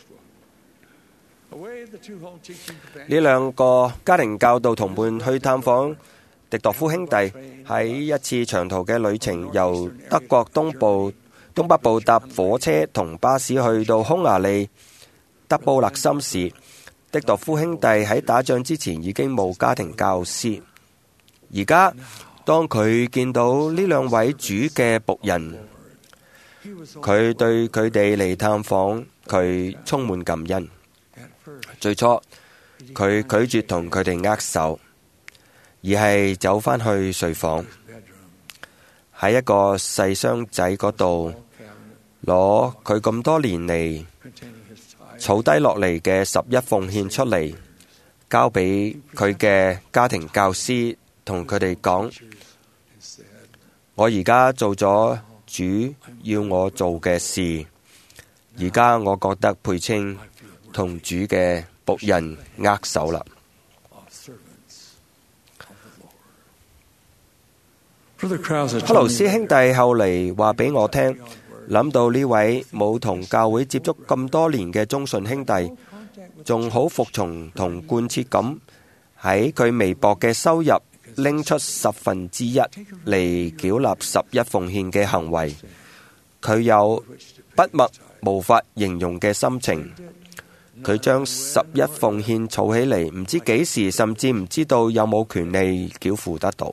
呢兩個家庭教導同伴去探訪迪鐸夫兄弟，喺一次長途嘅旅程，由德國東部東北部搭火車同巴士去到匈牙利德布勒森市。迪鐸夫兄弟喺打仗之前已經冇家庭教師，而家當佢見到呢兩位主嘅僕人，佢對佢哋嚟探訪佢充滿感恩。最初佢拒絕同佢哋握手，而係走返去睡房，喺一個細箱仔嗰度攞佢咁多年嚟儲低落嚟嘅十一奉獻出嚟，交俾佢嘅家庭教師，同佢哋講：我而家做咗主要我做嘅事，而家我覺得配稱同主嘅僕人握手啦。克羅斯兄弟後嚟話俾我聽，諗到呢位冇同教會接觸咁多年嘅忠信兄弟，仲好服從同貫徹咁喺佢微薄嘅收入拎出十分之一嚟繳納十一奉獻嘅行為，佢有筆墨無法形容嘅心情。佢將十一奉獻儲起嚟，唔知幾時，甚至唔知道有冇權利繳付得到。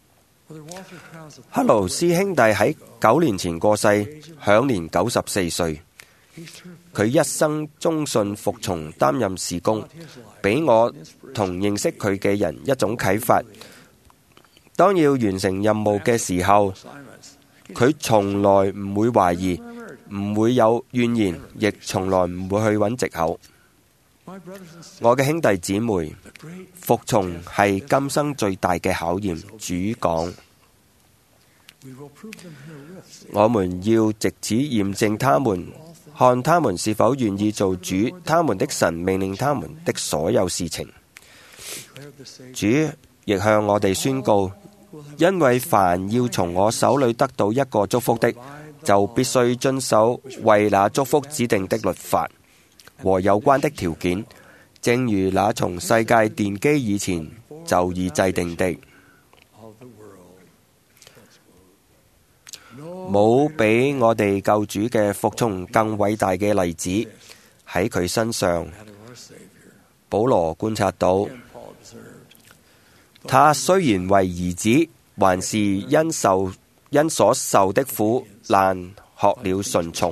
克羅斯兄弟喺九年前過世，享年九十四歲。佢一生忠信服從，擔任事工，俾我同認識佢嘅人一種啟發。當要完成任務嘅時候，佢從來唔會懷疑，唔會有怨言，亦從來唔會去揾藉口。我嘅兄弟姊妹，服從係今生最大嘅考驗。主講，我們要藉此驗證他們，看他們是否願意做主他們的神命令他們的所有事情。主亦向我哋宣告，因為凡要從我手裏得到一個祝福的，就必須遵守為那祝福指定的律法和有關的條件，正如那從世界奠基以前就已制定的。冇比我哋救主嘅服從更偉大嘅例子。喺佢身上，保羅觀察到，他雖然為兒子，還是因受因所受的苦難學了順從。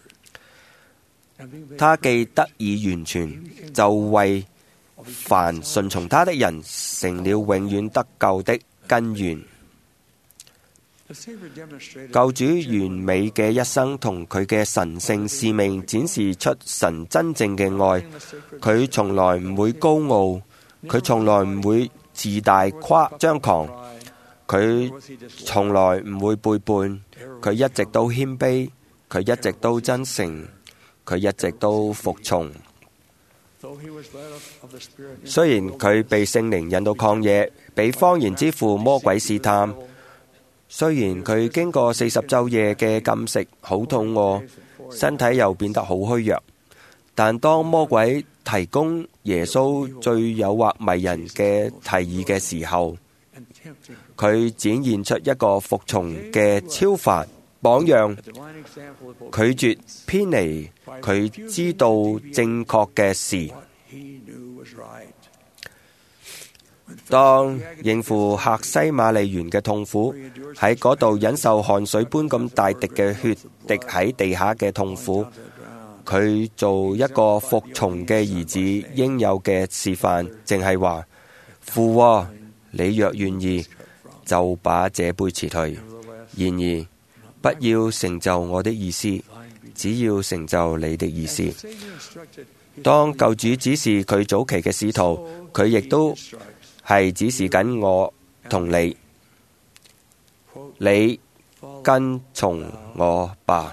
他既得以完全，就為凡順從他的人成了永遠得救的根源。救主完美嘅一生同佢嘅神聖使命展示出神真正嘅愛。佢從來唔會高傲，佢從來唔會自大誇張狂，佢從來唔會背叛，佢一直都謙卑，佢一直都真誠，佢一直都服從。雖然佢被聖靈引到曠野，被謊言之父魔鬼試探，雖然佢經過四十晝夜嘅禁食，好肚餓，身體又變得好虛弱，但當魔鬼提供耶穌最誘惑迷人嘅提議嘅時候，佢展現出一個服從嘅超凡榜樣，拒絕偏離佢知道正確嘅事。 當應付客西馬尼園嘅痛苦，喺嗰度忍受汗水般咁大滴嘅血滴喺地下嘅痛苦，佢做一個服從嘅兒子應有嘅示範，淨係話：父啊，你若願意，就把這杯辭退。然而，不要成就我的意思，只要成就你的意思。當救主指示佢早期嘅使徒，佢亦都係指示緊我同你，你跟從我吧。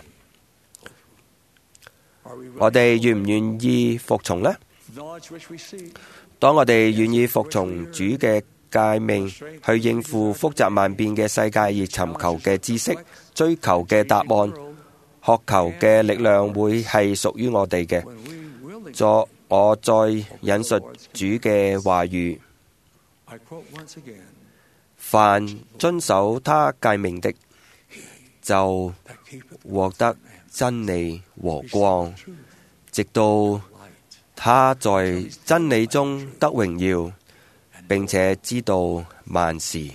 我哋願唔願意服從呢？當我哋願意服從主嘅誡命，去應付複雜萬變嘅世界而尋求嘅知識、追求嘅答案、渴求嘅力量，會係屬於我哋嘅。作我再引述主嘅話語：凡遵守他誡命的，就獲得真理和光，直到他在真理中得榮耀，並且知道萬事。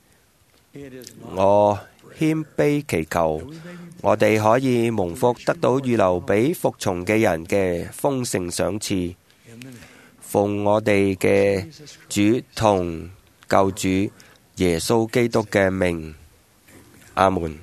我謙卑祈求，我哋可以蒙福，得到預留俾服從嘅人嘅豐盛賞賜。奉我哋嘅主同救主耶穌基督嘅名，阿門。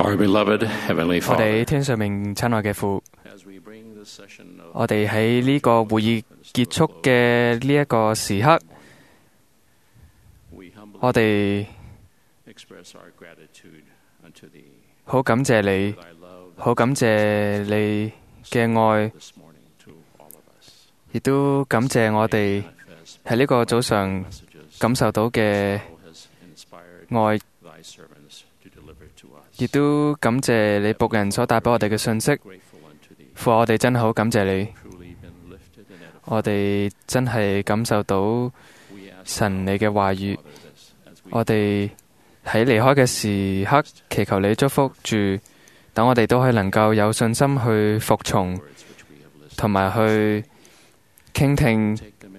Our beloved Heavenly 我哋 Father, 天上面親愛嘅父，我哋喺呢個會議結束嘅呢一個時刻，我哋好感謝你，好感謝你嘅愛，亦都感謝我哋喺呢個早上感受到嘅愛，亦都感謝你僕人所帶俾我哋嘅信息。父，我哋真係好感謝你，我哋真係感受到神你嘅話語。我哋喺離開嘅時刻，祈求你祝福住，等我哋都可以能夠有信心去服從，同埋去傾聽，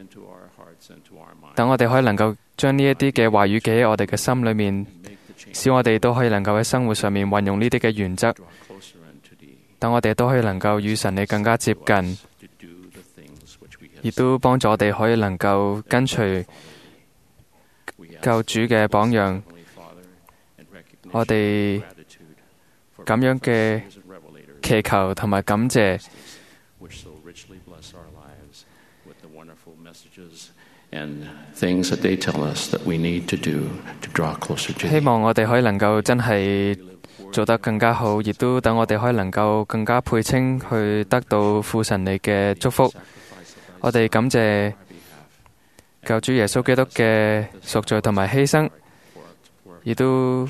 等我哋可以能夠將呢一啲嘅話語記喺我哋嘅心裏面，使我哋都可以能夠喺生活上面運用呢啲嘅原則，等我哋都可以能夠與神你更加接近，亦都幫助我哋可以能夠跟隨救主嘅榜樣。我哋咁樣嘅祈求同埋感謝，希望我哋可以能夠真係做得更加好，亦都等我哋可以能夠更加配稱去得到父神你嘅祝福。我哋感謝救主耶穌基督嘅贖罪同埋犧牲，亦都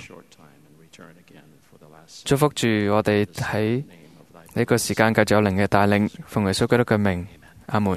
祝福住我哋喺呢個時間繼續有靈嘅帶領，奉耶穌基督嘅名，阿門。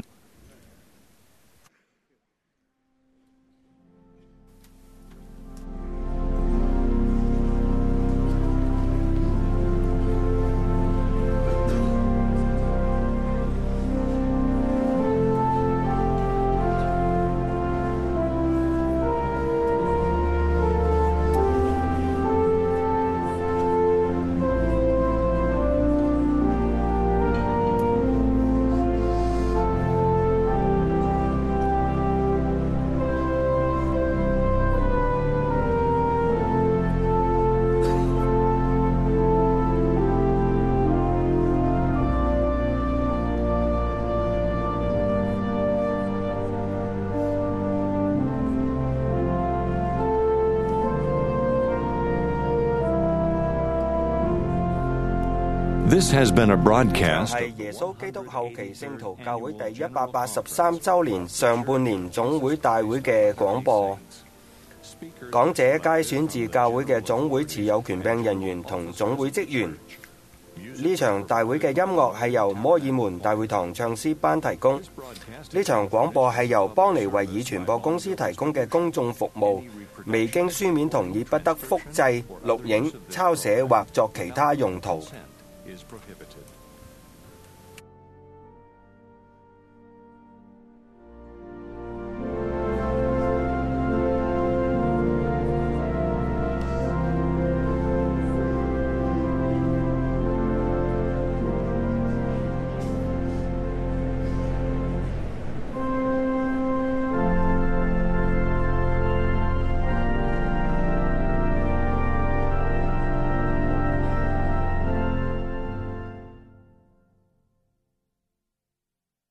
This has been a broadcast. 係耶穌基督後期聖徒教會第一百八十三週年上半年總會大會嘅廣播。講者皆選自教會嘅總會持有權柄人員同總會職員。呢場大會嘅音樂係由摩爾門大會堂唱詩班提供。呢場廣播係由邦尼維爾傳播公司提供嘅公眾服務，未經書面同意不得複製、錄影、抄寫或作其他用途。